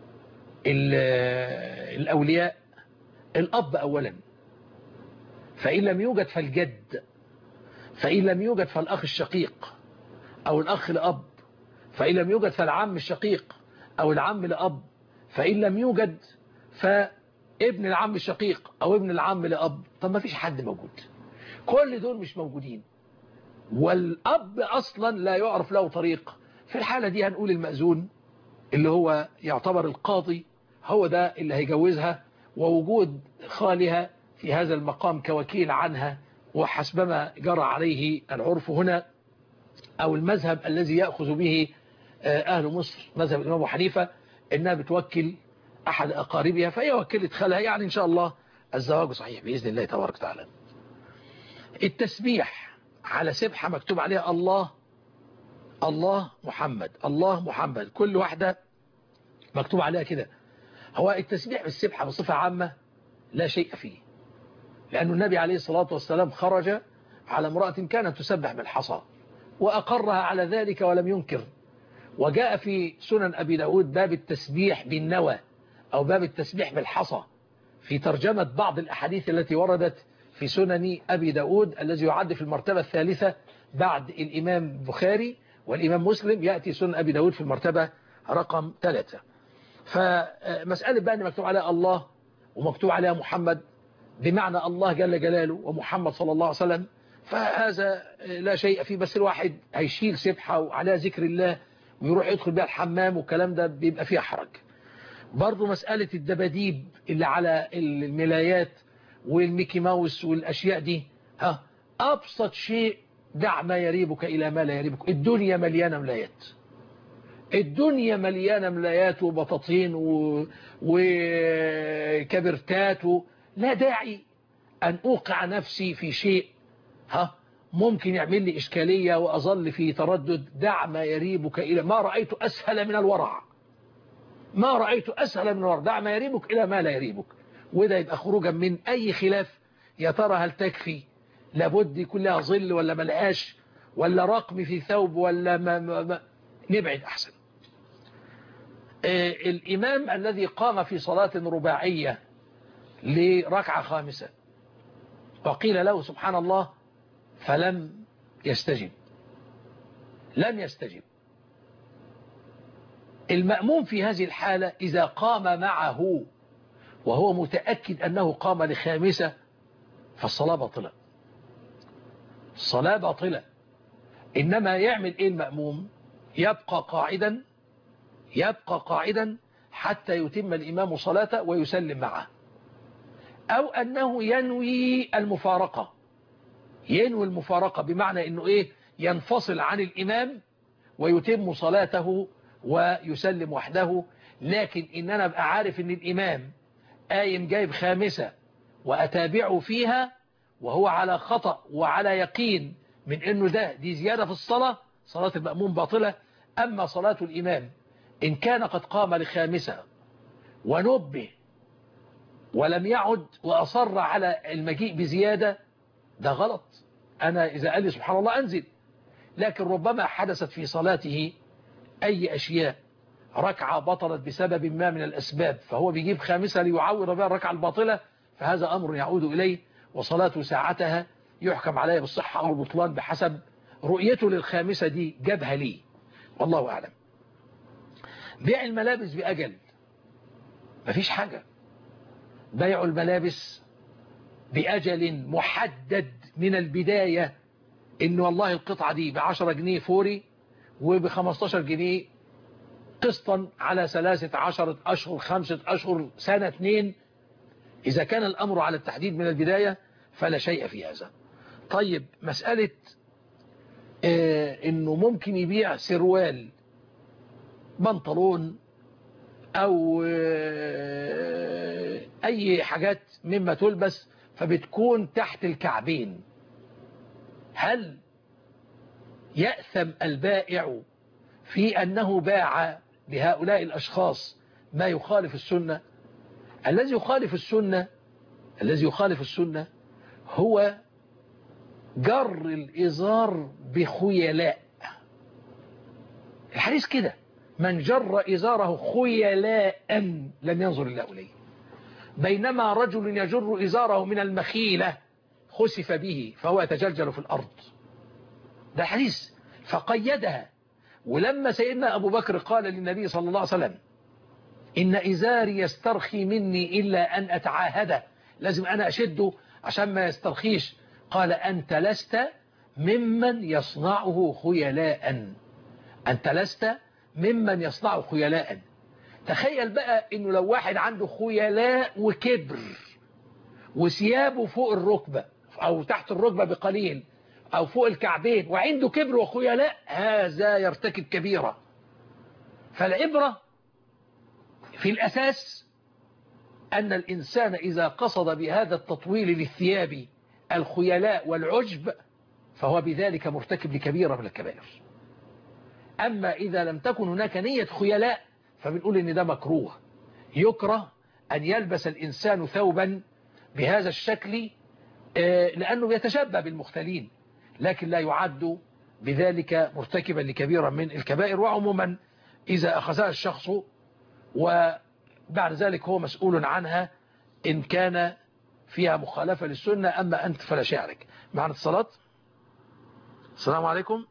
الأولياء الأب أولا، فإن لم يوجد فالجد، فإن لم يوجد فالأخ الشقيق أو الأخ لأب، فإن لم يوجد فالعم الشقيق أو العم لأب، فإن لم يوجد فابن العم الشقيق أو ابن العم لأب. طب ما فيش حد موجود، كل دول مش موجودين، والأب أصلا لا يعرف له طريق. في الحالة دي هنقول المأذون اللي هو يعتبر القاضي هو ده اللي هيجوزها، ووجود خالها في هذا المقام كوكيل عنها، وحسبما جرى عليه العرف هنا أو المذهب الذي يأخذ به أهل مصر، مذهب الإمام أبو حنيفة، إنها بتوكل أحد أقاربها، فهي وكلت خالها، يعني إن شاء الله الزواج صحيح بإذن الله تبارك وتعالى. التسبيح على سبحة مكتوب عليها الله الله محمد الله محمد، كل واحدة مكتوب عليها كده. هو التسبيح بالسبحة بصفة عامة لا شيء فيه، لأن النبي عليه الصلاة والسلام خرج على امرأة كانت تسبح بالحصى وأقرها على ذلك ولم ينكر. وجاء في سنن أبي داود باب التسبيح بالنوى أو باب التسبيح بالحصى، في ترجمة بعض الأحاديث التي وردت في سنن أبي داود الذي يعد في المرتبة الثالثة بعد الإمام البخاري والإمام مسلم، يأتي سنن أبي داود في المرتبة رقم ثلاثة. فمسألة بقى أن مكتوب عليها الله ومكتوب عليها محمد بمعنى الله جل جلاله ومحمد صلى الله عليه وسلم، فهذا لا شيء فيه، بس الواحد هيشيل سبحة وعليها ذكر الله ويروح يدخل بها الحمام والكلام ده بيبقى فيها حرج. برضو مسألة الدباديب اللي على الملايات والميكي ماوس والأشياء دي، ها أبسط شيء دع ما يريبك إلى ما لا يريبك. الدنيا مليانة ملايات، الدنيا مليانة ملايات وبطاطين و... وكبرتات و... لا داعي أن أوقع نفسي في شيء ها ممكن يعمل لي إشكالية وأظل في تردد. دع ما يريبك إلى ما رأيت أسهل من الورع، ما رأيت أسهل من الورع. دع ما يريبك إلى ما لا يريبك، وده يبقى خروجا من أي خلاف. يا ترى هل تكفي؟ لابد يكون لها ظل ولا ملقاش، ولا رقم في ثوب، ولا ما ما ما نبعد أحسن. آه الإمام الذي قام في صلاة رباعية لركعة خامسة وقيل له سبحان الله فلم يستجب، لم يستجب. المأموم في هذه الحالة إذا قام معه وهو متأكد أنه قام لخامسة فالصلاة باطلة، الصلاة باطلة. إنما يعمل إيه المأموم؟ يبقى قاعدا، يبقى قاعدا حتى يتم الإمام صلاته ويسلم معه، أو أنه ينوي المفارقة. ينوي المفارقة بمعنى أنه إيه؟ ينفصل عن الإمام ويتم صلاته ويسلم وحده. لكن إن أنا أبقى عارف أن الإمام قايم جايب خامسة وأتابعه فيها وهو على خطأ وعلى يقين من أنه ده دي زيادة في الصلاة، صلاة المأموم باطلة. أما صلاة الإمام إن كان قد قام لخامسة ونبه ولم يعد وأصر على المجيء بزيادة، ده غلط. أنا إذا قال لي سبحان الله أنزل، لكن ربما حدثت في صلاته أي أشياء، ركعة بطلت بسبب ما من الأسباب، فهو بيجيب خامسة ليعوض بها الركعة الباطلة، فهذا أمر يعود إليه، وصلاته ساعتها يحكم عليها بالصحة أو البطلان بحسب رؤيته للخامسة دي جابها ليه، والله أعلم. بيع الملابس بأجل مفيش حاجة. بيع الملابس بأجل محدد من البداية، إن والله القطعة دي بعشرة جنيه فوري وبخمستاشر جنيه قسطا على ثلاثة عشر أشهر، خمسة أشهر، سنة، اثنين. إذا كان الأمر على التحديد من البداية فلا شيء في هذا. طيب مسألة آه إنه ممكن يبيع سروال، بنطلون، أو آه أي حاجات مما تلبس فبتكون تحت الكعبين، هل يأثم البائع في أنه باع لهؤلاء الأشخاص ما يخالف السنة؟ الذي يخالف السنة الذي يخالف السنة هو جر الإزار بخيلاء. الحديث كده: من جر إزاره خيلاء لم ينظر الله إليه. بينما رجل يجر إزاره من المخيلة خسف به فهو يتجلجل في الأرض. ده حديث فقيدها. ولما سيدنا أبو بكر قال للنبي صلى الله عليه وسلم: إن إزاري يسترخي مني إلا أن أتعاهده، لازم أنا أشده عشان ما يسترخيش، قال: أنت لست ممن يصنعه خيلاء، أنت لست ممن يصنعه خيلاء. تخيل بقى إنه لو واحد عنده خيلاء وكبر وثيابه فوق الركبة أو تحت الركبة بقليل أو فوق الكعبين وعنده كبر وخيلاء، هذا يرتكب كبيرة. فالعبرة في الأساس أن الإنسان إذا قصد بهذا التطويل للثياب الخيلاء والعجب فهو بذلك مرتكب لكبيرة من الكبائر. أما إذا لم تكن هناك نية خيلاء فبنقول إن ده مكروه. يكره أن يلبس الإنسان ثوبا بهذا الشكل لأنه يتشبه بالمختلين، لكن لا يعد بذلك مرتكبا لكبيرة من الكبائر. وعموما إذا أخذها الشخص وبعد ذلك هو مسؤول عنها إن كان فيها مخالفة للسنة، أما أنت فلا شيء عليك. معنا الصلاة. السلام عليكم.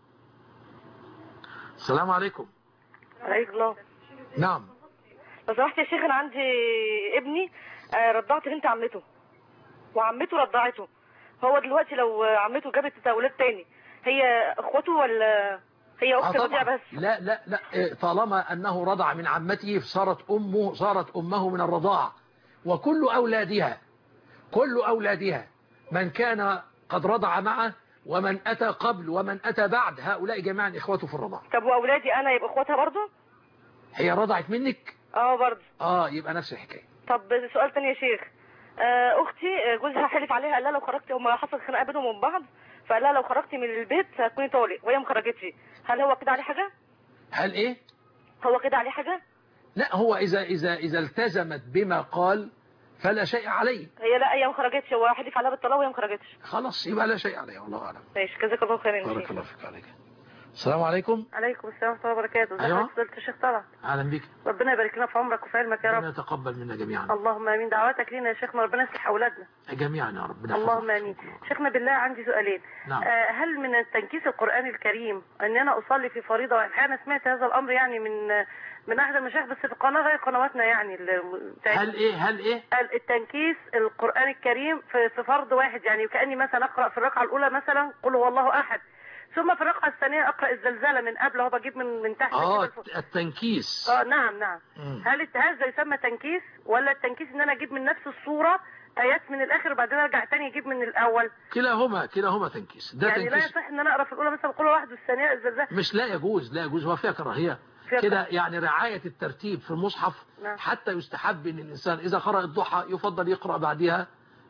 السلام عليكم. عليك الله. نعم. لو سمحت يا شيخ، أنا عندي ابني رضعت بنت عمته وعمته رضعته. هو دلوقتي لو عمته جابت أولاد تاني هي اخوته ولا هي اخت رضيعة بس؟ لا لا لا، طالما أنه رضع من عمته صارت أمه صارت أمه من الرضاع. وكل أولادها كل أولادها من كان قد رضع معه ومن أتى قبل ومن أتى بعد هؤلاء جميعا إخوته في الرضاع. طب وأولادي أنا يبقى إخواتها برضه؟ هي رضعت منك؟ اه برضه. اه يبقى نفس الحكاية. طب سؤال تاني يا شيخ. آه أختي جوزها حلف عليها، قال لها لو خرجتي، هم حصل خناقة بينهم وبين بعض، فقال لها لو خرجتي من البيت هتكوني طالق، وهي ما خرجتش. هل هو كده عليه حاجة؟ هل إيه؟ هو كده عليه حاجة؟ لا، هو إذا إذا إذا التزمت بما قال فلا شيء عليه. هي لا، هي ما خرجتش، هو حلف عليها بالطلاق وهي ما خرجتش. خلاص يبقى لا شيء عليه، والله أعلم. ماشي، جزاك الله خيرا. بارك الله فيك. عليك. السلام عليكم. عليكم السلام ورحمة الله وبركاته. أيوة. ازيك يا شيخ طلعت؟ أهلا بك. ربنا يبارك لنا في عمرك وفي علمك يا رب. ربنا يتقبل منا جميعا. اللهم امين. دعواتك لينا يا شيخنا، ربنا يصلح اولادنا جميعا يا رب. اللهم امين. شيخنا بالله عندي سؤالين. نعم. آه هل من تنكيس القرآن الكريم ان انا اصلي في فريضة؟ احيانا سمعت هذا الامر يعني من من احد المشايخ بس في قناة غير قنواتنا يعني. هل ايه هل ايه التنكيس القرآن الكريم في, في فرض واحد، يعني كأني مثلا اقرأ في الركعة الاولى مثلا قل هو الله احد، ثم في الركعة الثانية اقرأ الزلزلة من قبل، هو بجيب من من تحت. اه التنكيس. اه نعم نعم. مم. هل هذا يسمى تنكيس، ولا التنكيس ان انا اجيب من نفس الصورة ايات من الاخر وبعدين ارجع تاني اجيب من الاول؟ كلاهما كلاهما تنكيس. ده يعني تنكيس. لا يصح ان انا اقرا في الاولى مثلا قل واحد والثانيه الزلزال. مش لا يجوز لا يجوز هو فيها كراهيه كده، يعني رعاية الترتيب في المصحف. نعم. حتى يستحب ان الانسان اذا قرأ الضحى يفضل يقرأ بعدها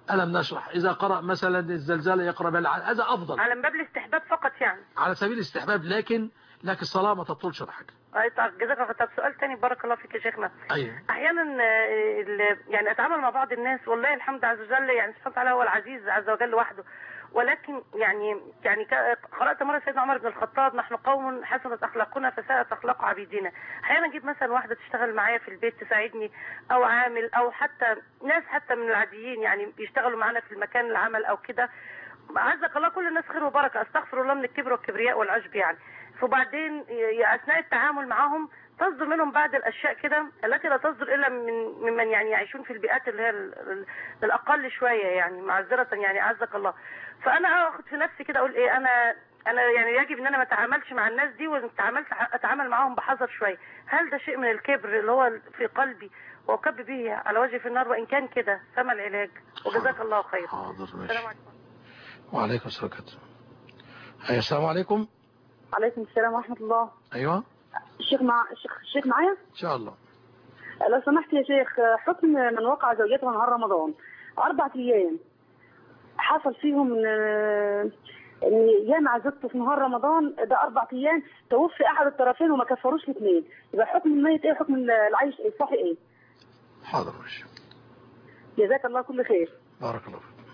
ألم نشرح. إذا قرأ مثلا الزلزال يقرأ بالعلى، هذا أفضل على باب الاستحباب فقط يعني، على سبيل الاستحباب، لكن لكن الصلاة ما تطولش ولا حاجة. أي طب جزاك الله. طب سؤال تاني بارك الله فيك يا شيخنا. أيوه. احيانا آه، ال- يعني اتعامل مع بعض الناس، والله الحمد عز وجل، يعني سبحانه وتعالى هو العزيز عز وجل وحده، ولكن يعني يعني ك- قرات مره سيدنا عمر بن الخطاب: نحن قوم حسنت اخلاقنا فساءت اخلاق عبيدنا. احيانا اجيب مثلا واحده تشتغل معايا في البيت تساعدني، او عامل، او حتى ناس حتى من العاديين يعني بيشتغلوا معانا في المكان العمل او كده، عزك الله كل الناس خير وبركه، استغفر الله من الكبر والكبرياء والعجب يعني. فبعدين ي- اثناء التعامل معهم تصدر منهم بعض الاشياء كده التي لا تصدر الا من ممن يعني يعيشون في البيئات اللي هي ال- ال- الاقل شويه يعني، معذره يعني عزك الله. فانا اخد في نفسي كده اقول ايه، انا انا يعني يجب ان انا ما اتعاملش مع الناس دي، وان اتعاملت اتعامل معاهم بحذر شويه. هل ده شيء من الكبر اللي هو في قلبي واكب به على وجهي في النار؟ وان كان كده فما العلاج؟ وجزاك الله خير. حاضر ماشي. السلام عليكم. وعليكم السلام ورحمة الله. أيوة السلام عليكم. عليكم السلام ورحمة الله. أيوة الشيخ مع الشيخ الشيخ معايا؟ إن شاء الله. لو سمحت يا شيخ، حكم من وقع زوجته نهار رمضان أربع أيام حصل فيهم إن إن جامع زوجته في نهار رمضان ده أربع أيام، توفي أحد الطرفين وما كفروش الاثنين، يبقى حكم الميت إيه؟ حكم العايش الصحي إيه؟ حاضر ماشي. جزاك الله كل خير. بارك الله فيك.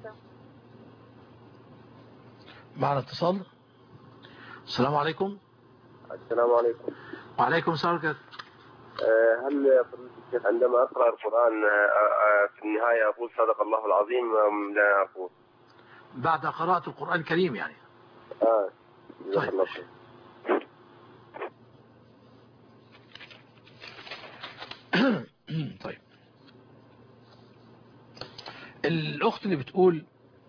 معنا اتصال. السلام عليكم. السلام عليكم. وعليكم السلام ورحمة الله. آه، هل يا فضيلة الشيخ عندما أقرأ القرآن آه، آه، في النهاية أقول صدق الله العظيم أم لا أقول؟ بعد قراءة القرآن الكريم يعني. آه. جزاك طيب. الله خير. طيب. الأخت اللي بتقول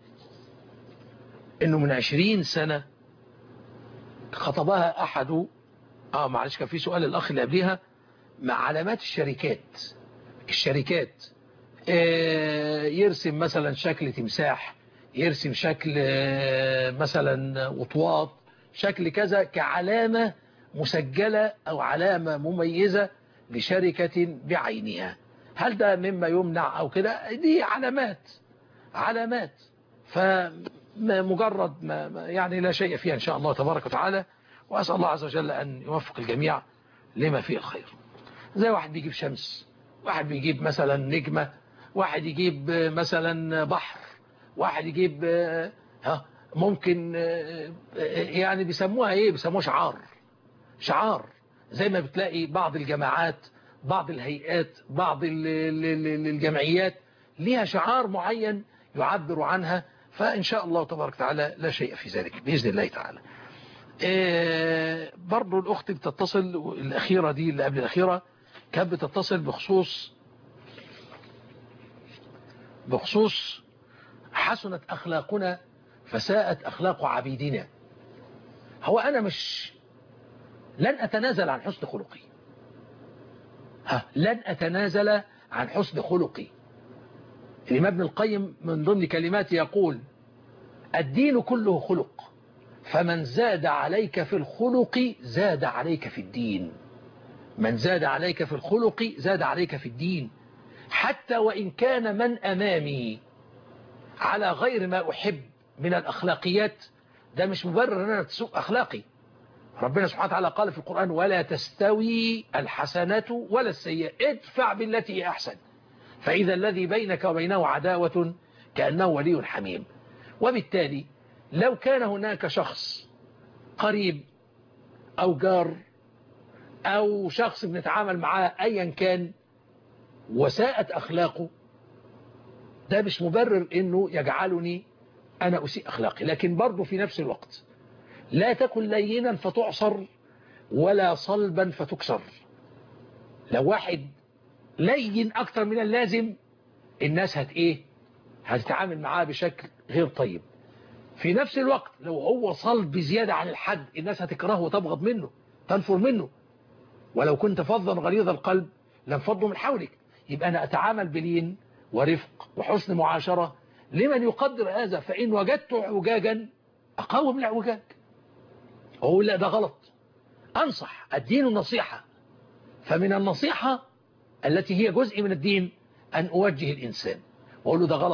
إنه من عشرين سنة خطبها أحد آه معلش كان في سؤال الأخ اللي قبليها مع علامات الشركات. الشركات آه يرسم مثلا شكل تمساح، يرسم شكل آه مثلا وطواط، شكل كذا كعلامة مسجلة أو علامة مميزة لشركة بعينها. هل ده مما يمنع أو كده؟ دي علامات علامات فمجرد ما يعني لا شيء فيها إن شاء الله تبارك وتعالى. وأسأل الله عز وجل أن يوفق الجميع لما فيه الخير. زي واحد بيجيب شمس، واحد بيجيب مثلا نجمة، واحد يجيب مثلا بحر، واحد يجيب ها ممكن يعني بيسموها ايه، بيسموها شعار. شعار زي ما بتلاقي بعض الجماعات، بعض الهيئات، بعض الجمعيات ليها شعار معين يعبر عنها. فإن شاء الله تبارك وتعالى لا شيء في ذلك بإذن الله تعالى. إيه برضو الأخت بتتصل الأخيرة دي اللي قبل الأخيرة كانت بتتصل بخصوص بخصوص حسنت أخلاقنا فساءت أخلاق عبيدنا. هو أنا مش لن أتنازل عن حسن خلقي، ها لن أتنازل عن حسن خلقي. الإمام ابن القيم من ضمن كلماته يقول: الدين كله خلق، فمن زاد عليك في الخلق زاد عليك في الدين. من زاد عليك في الخلق زاد عليك في الدين. حتى وإن كان من أمامي على غير ما أحب من الأخلاقيات، ده مش مبرر أن أنا تسوء أخلاقي. ربنا سبحانه وتعالى قال في القرآن: ولا تستوي الحسنة ولا السيئة ادفع بالتي هي أحسن فإذا الذي بينك وبينه عداوة كأنه ولي حميم. وبالتالي لو كان هناك شخص قريب أو جار أو شخص بنتعامل معاه أيا كان وساءت أخلاقه، ده مش مبرر إنه يجعلني أنا أسيء أخلاقي. لكن برضو في نفس الوقت لا تكن لينا فتعصر ولا صلبا فتكسر. لو واحد لين أكتر من اللازم الناس هت إيه هتتعامل معاه بشكل غير طيب. في نفس الوقت لو هو صلب بزيادة عن الحد الناس هتكرهه وتبغض منه تنفر منه. ولو كنت فظا غليظ القلب لانفضوا من حولك. يبقى أنا أتعامل بلين ورفق وحسن معاشرة لمن يقدر هذا. فإن وجدت اعوجاجا أقاوم الاعوجاج، أقول لا ده غلط، أنصح. الدين النصيحة، فمن النصيحة التي هي جزء من الدين أن أوجه الإنسان وأقول له ده غلط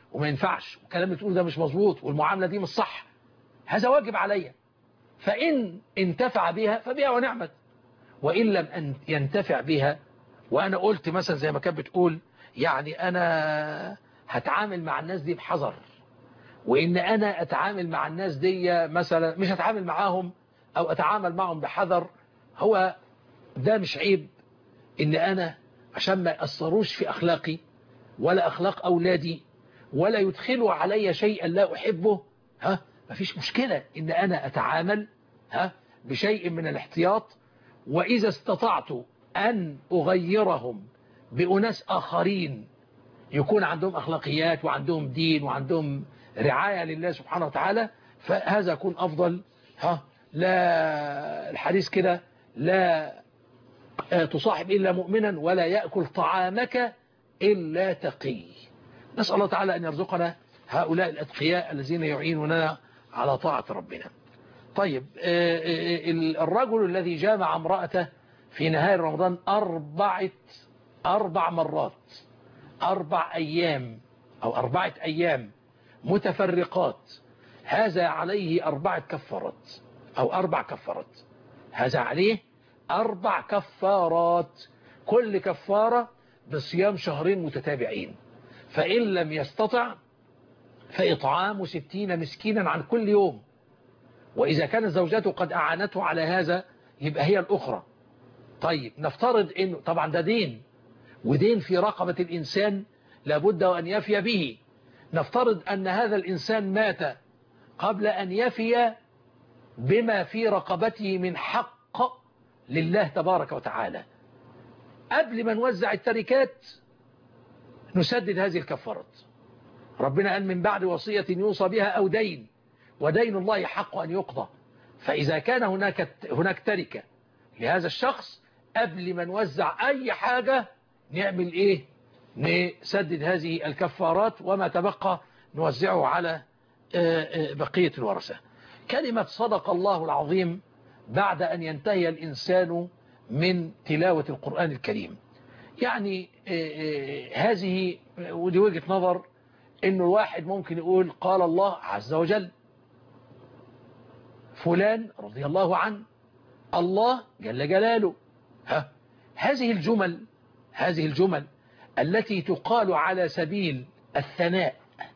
وما ينفعش، والكلام اللي تقول ده مش مظبوط، والمعاملة دي مش صح. هذا واجب عليا، فإن انتفع بها فبها ونعمت، وإن لم أن ينتفع بها، وأنا قلت مثلا زي ما كانت بتقول يعني أنا هتعامل مع الناس دي بحذر، وإن أنا أتعامل مع الناس دي مثلا مش هتعامل معاهم أو أتعامل معهم بحذر، هو ده مش عيب إن أنا عشان ما يأثروش في أخلاقي ولا أخلاق أولادي ولا يدخلوا علي شيئا لا أحبه، ها مفيش مشكلة إن أنا أتعامل ها بشيء من الاحتياط. وإذا استطعت أن أغيرهم بأناس آخرين يكون عندهم أخلاقيات وعندهم دين وعندهم رعاية لله سبحانه وتعالى، فهذا يكون أفضل. ها لا الحديث كده، لا تصاحب إلا مؤمنا ولا يأكل طعامك إلا تقي. نسأل الله تعالى أن يرزقنا هؤلاء الأتقياء الذين يعينوننا على طاعة ربنا. طيب الرجل الذي جامع امرأته في نهاية رمضان أربعة أربع مرات أربع أيام أو أربعة أيام متفرقات، هذا عليه أربعة كفارات أو أربع كفارات، هذا عليه أربع كفارات، كل كفارة بصيام شهرين متتابعين، فإن لم يستطع فإطعام ستين مسكينا عن كل يوم، وإذا كانت زوجته قد أعانته على هذا يبقى هي الأخرى. طيب نفترض إنه طبعا ده دين، ودين في رقبة الإنسان لابد أن يفي به. نفترض أن هذا الإنسان مات قبل أن يفي بما في رقبته من حق لله تبارك وتعالى، قبل ما نوزع التركات نسدد هذه الكفارات. ربنا قال من بعد وصية يوصى بها أو دين، ودين الله حق أن يقضى. فإذا كان هناك هناك تركة لهذا الشخص قبل ما نوزع أي حاجة نعمل إيه؟ نسدد هذه الكفارات، وما تبقى نوزعه على بقية الورثة. كلمة صدق الله العظيم بعد أن ينتهي الإنسان من تلاوة القرآن الكريم، يعني هذه ودي وجهة نظر إنه الواحد ممكن يقول قال الله عز وجل، فلان رضي الله عنه، الله جل جلاله. ها هذه الجمل هذه الجمل التي تقال على سبيل الثناء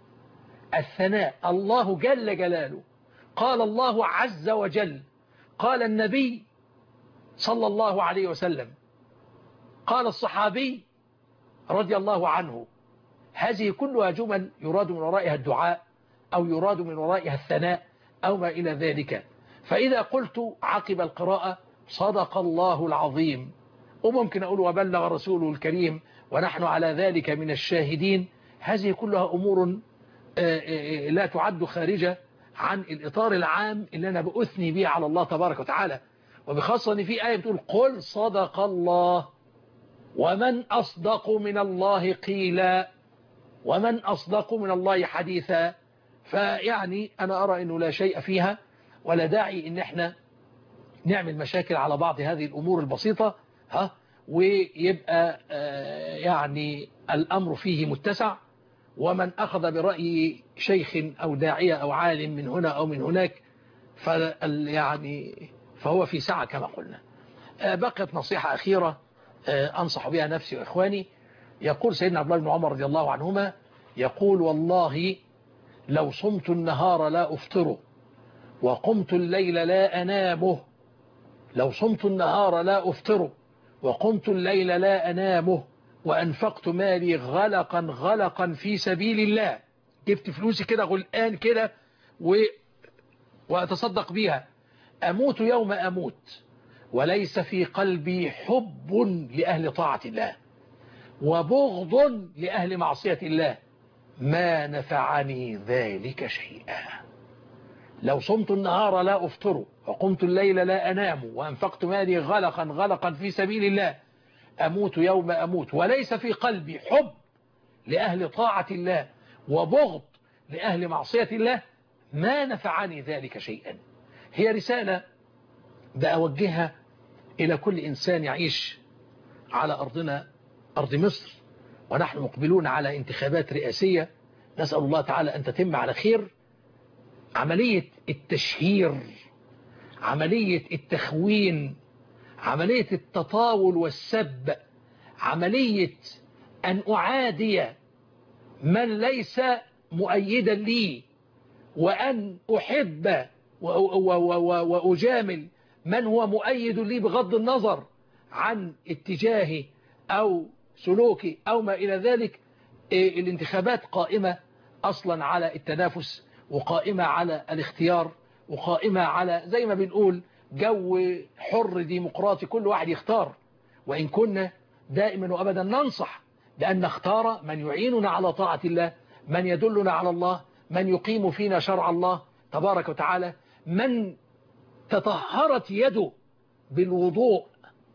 الثناء الله جل جلاله، قال الله عز وجل، قال النبي صلى الله عليه وسلم، قال الصحابي رضي الله عنه، هذه كلها جمل يراد من ورائها الدعاء أو يراد من ورائها الثناء أو ما إلى ذلك. فإذا قلت عقب القراءة صدق الله العظيم، وممكن أقول وبلغ رسوله الكريم ونحن على ذلك من الشاهدين، هذه كلها أمور لا تعد خارجة عن الإطار العام اللي أنا بأثني به على الله تبارك وتعالى، وبخاصة أن في آية بتقول قل صدق الله ومن أصدق من الله قيلا ومن أصدق من الله حديثا. فيعني أنا أرى أنه لا شيء فيها ولا داعي أن احنا نعمل مشاكل على بعض هذه الأمور البسيطة، ها ويبقى يعني الأمر فيه متسع، ومن أخذ برأي شيخ أو داعية أو عالم من هنا أو من هناك يعني فهو في سعة كما قلنا. بقيت نصيحة أخيرة أنصح بها نفسي وإخواني. يقول سيدنا عبد الله بن عمر رضي الله عنهما، يقول والله لو صمت النهار لا أفطره وقمت الليل لا أنامه، لو صمت النهار لا أفطره وقمت الليل لا أنامه وأنفقت مالي غلقا غلقا في سبيل الله، جبت فلوسي كده غلقان كده و... وأتصدق بيها، أموت يوم أموت وليس في قلبي حب لأهل طاعة الله وبغض لأهل معصية الله، ما نفعني ذلك شيئا. لو صمت النهار لا أفطر وقمت الليل لا أنام وأنفقت مالي غلقا غلقا في سبيل الله، أموت يوم أموت وليس في قلبي حب لأهل طاعة الله وبغض لأهل معصية الله، ما نفعني ذلك شيئا. هي رسالة بأوجهها إلى كل إنسان يعيش على أرضنا أرض مصر، ونحن مقبلون على انتخابات رئاسية نسأل الله تعالى أن تتم على خير عملية التشهير، عملية التخوين، عملية التطاول والسب، عملية أن أعادي من ليس مؤيدا لي، وأن أحب وأجامل من هو مؤيد لي بغض النظر عن اتجاهي أو سلوكي أو ما إلى ذلك. الانتخابات قائمة أصلا على التنافس، وقائمة على الاختيار، وقائمة على زي ما بنقول جو حر ديمقراطي، كل واحد يختار. وإن كنا دائما وأبدا ننصح بأن نختار من يعيننا على طاعة الله، من يدلنا على الله، من يقيم فينا شرع الله تبارك وتعالى، من تطهرت يده بالوضوء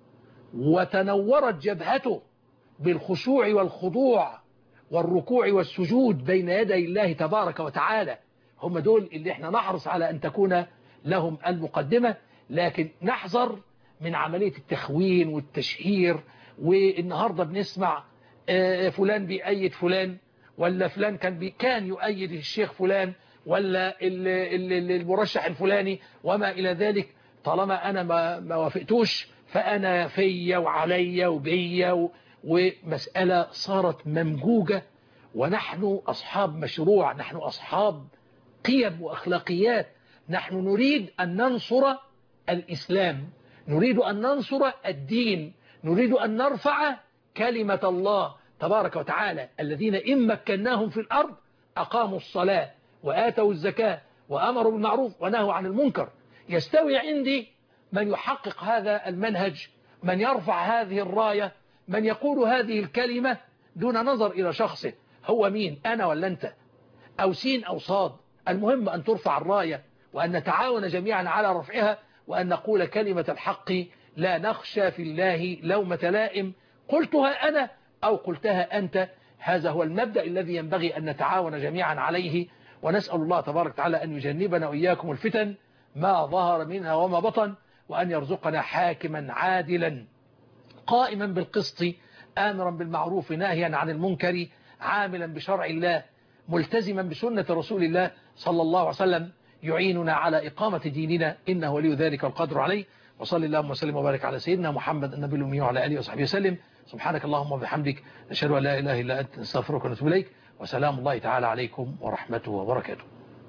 وتنورت جبهته بالخشوع والخضوع والركوع والسجود بين يدي الله تبارك وتعالى. هم دول اللي احنا نحرص على أن تكون لهم المقدمة، لكن نحذر من عملية التخوين والتشهير. والنهاردة بنسمع فلان بيأيد فلان، ولا فلان كان بي كان يؤيد الشيخ فلان، ولا المرشح الفلاني وما إلى ذلك. طالما أنا ما, ما وافقتوش فأنا فيا وعليا وبيا، ومسألة صارت ممجوجة. ونحن أصحاب مشروع، نحن أصحاب قيم وأخلاقيات، نحن نريد أن ننصر الإسلام، نريد أن ننصر الدين، نريد أن نرفع كلمة الله تبارك وتعالى. الذين إن مكناهم في الأرض أقاموا الصلاة وآتوا الزكاة وأمروا بالمعروف ونهوا عن المنكر. يستوي عندي من يحقق هذا المنهج، من يرفع هذه الراية، من يقول هذه الكلمة دون نظر إلى شخصه، هو مين، أنا ولا أنت أو سين أو صاد. المهم أن ترفع الراية، وأن نتعاون جميعا على رفعها، وأن نقول كلمة الحق لا نخشى في الله لومة لائم، قلتها أنا أو قلتها أنت. هذا هو المبدأ الذي ينبغي أن نتعاون جميعا عليه. ونسأل الله تبارك وتعالى أن يجنبنا وإياكم الفتن ما ظهر منها وما بطن، وأن يرزقنا حاكما عادلا قائما بالقسط آمرا بالمعروف ناهيا عن المنكر، عاملا بشرع الله، ملتزما بسنة رسول الله صلى الله عليه وسلم، يعيننا على إقامة ديننا، إنه ولي ذلك القدر عليه. وصلى اللهم وسلم وبارك على سيدنا محمد النبي الأمي وعلى آله وصحبه وسلم. سبحانك اللهم وبحمدك، نشهد أن لا إله إلا أنت، نستغفرك ونتوب إليك. وسلام الله تعالى عليكم ورحمته وبركاته.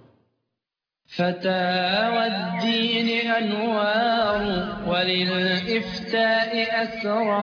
فتاوى الدين أنوار وللإفتاء أسرار.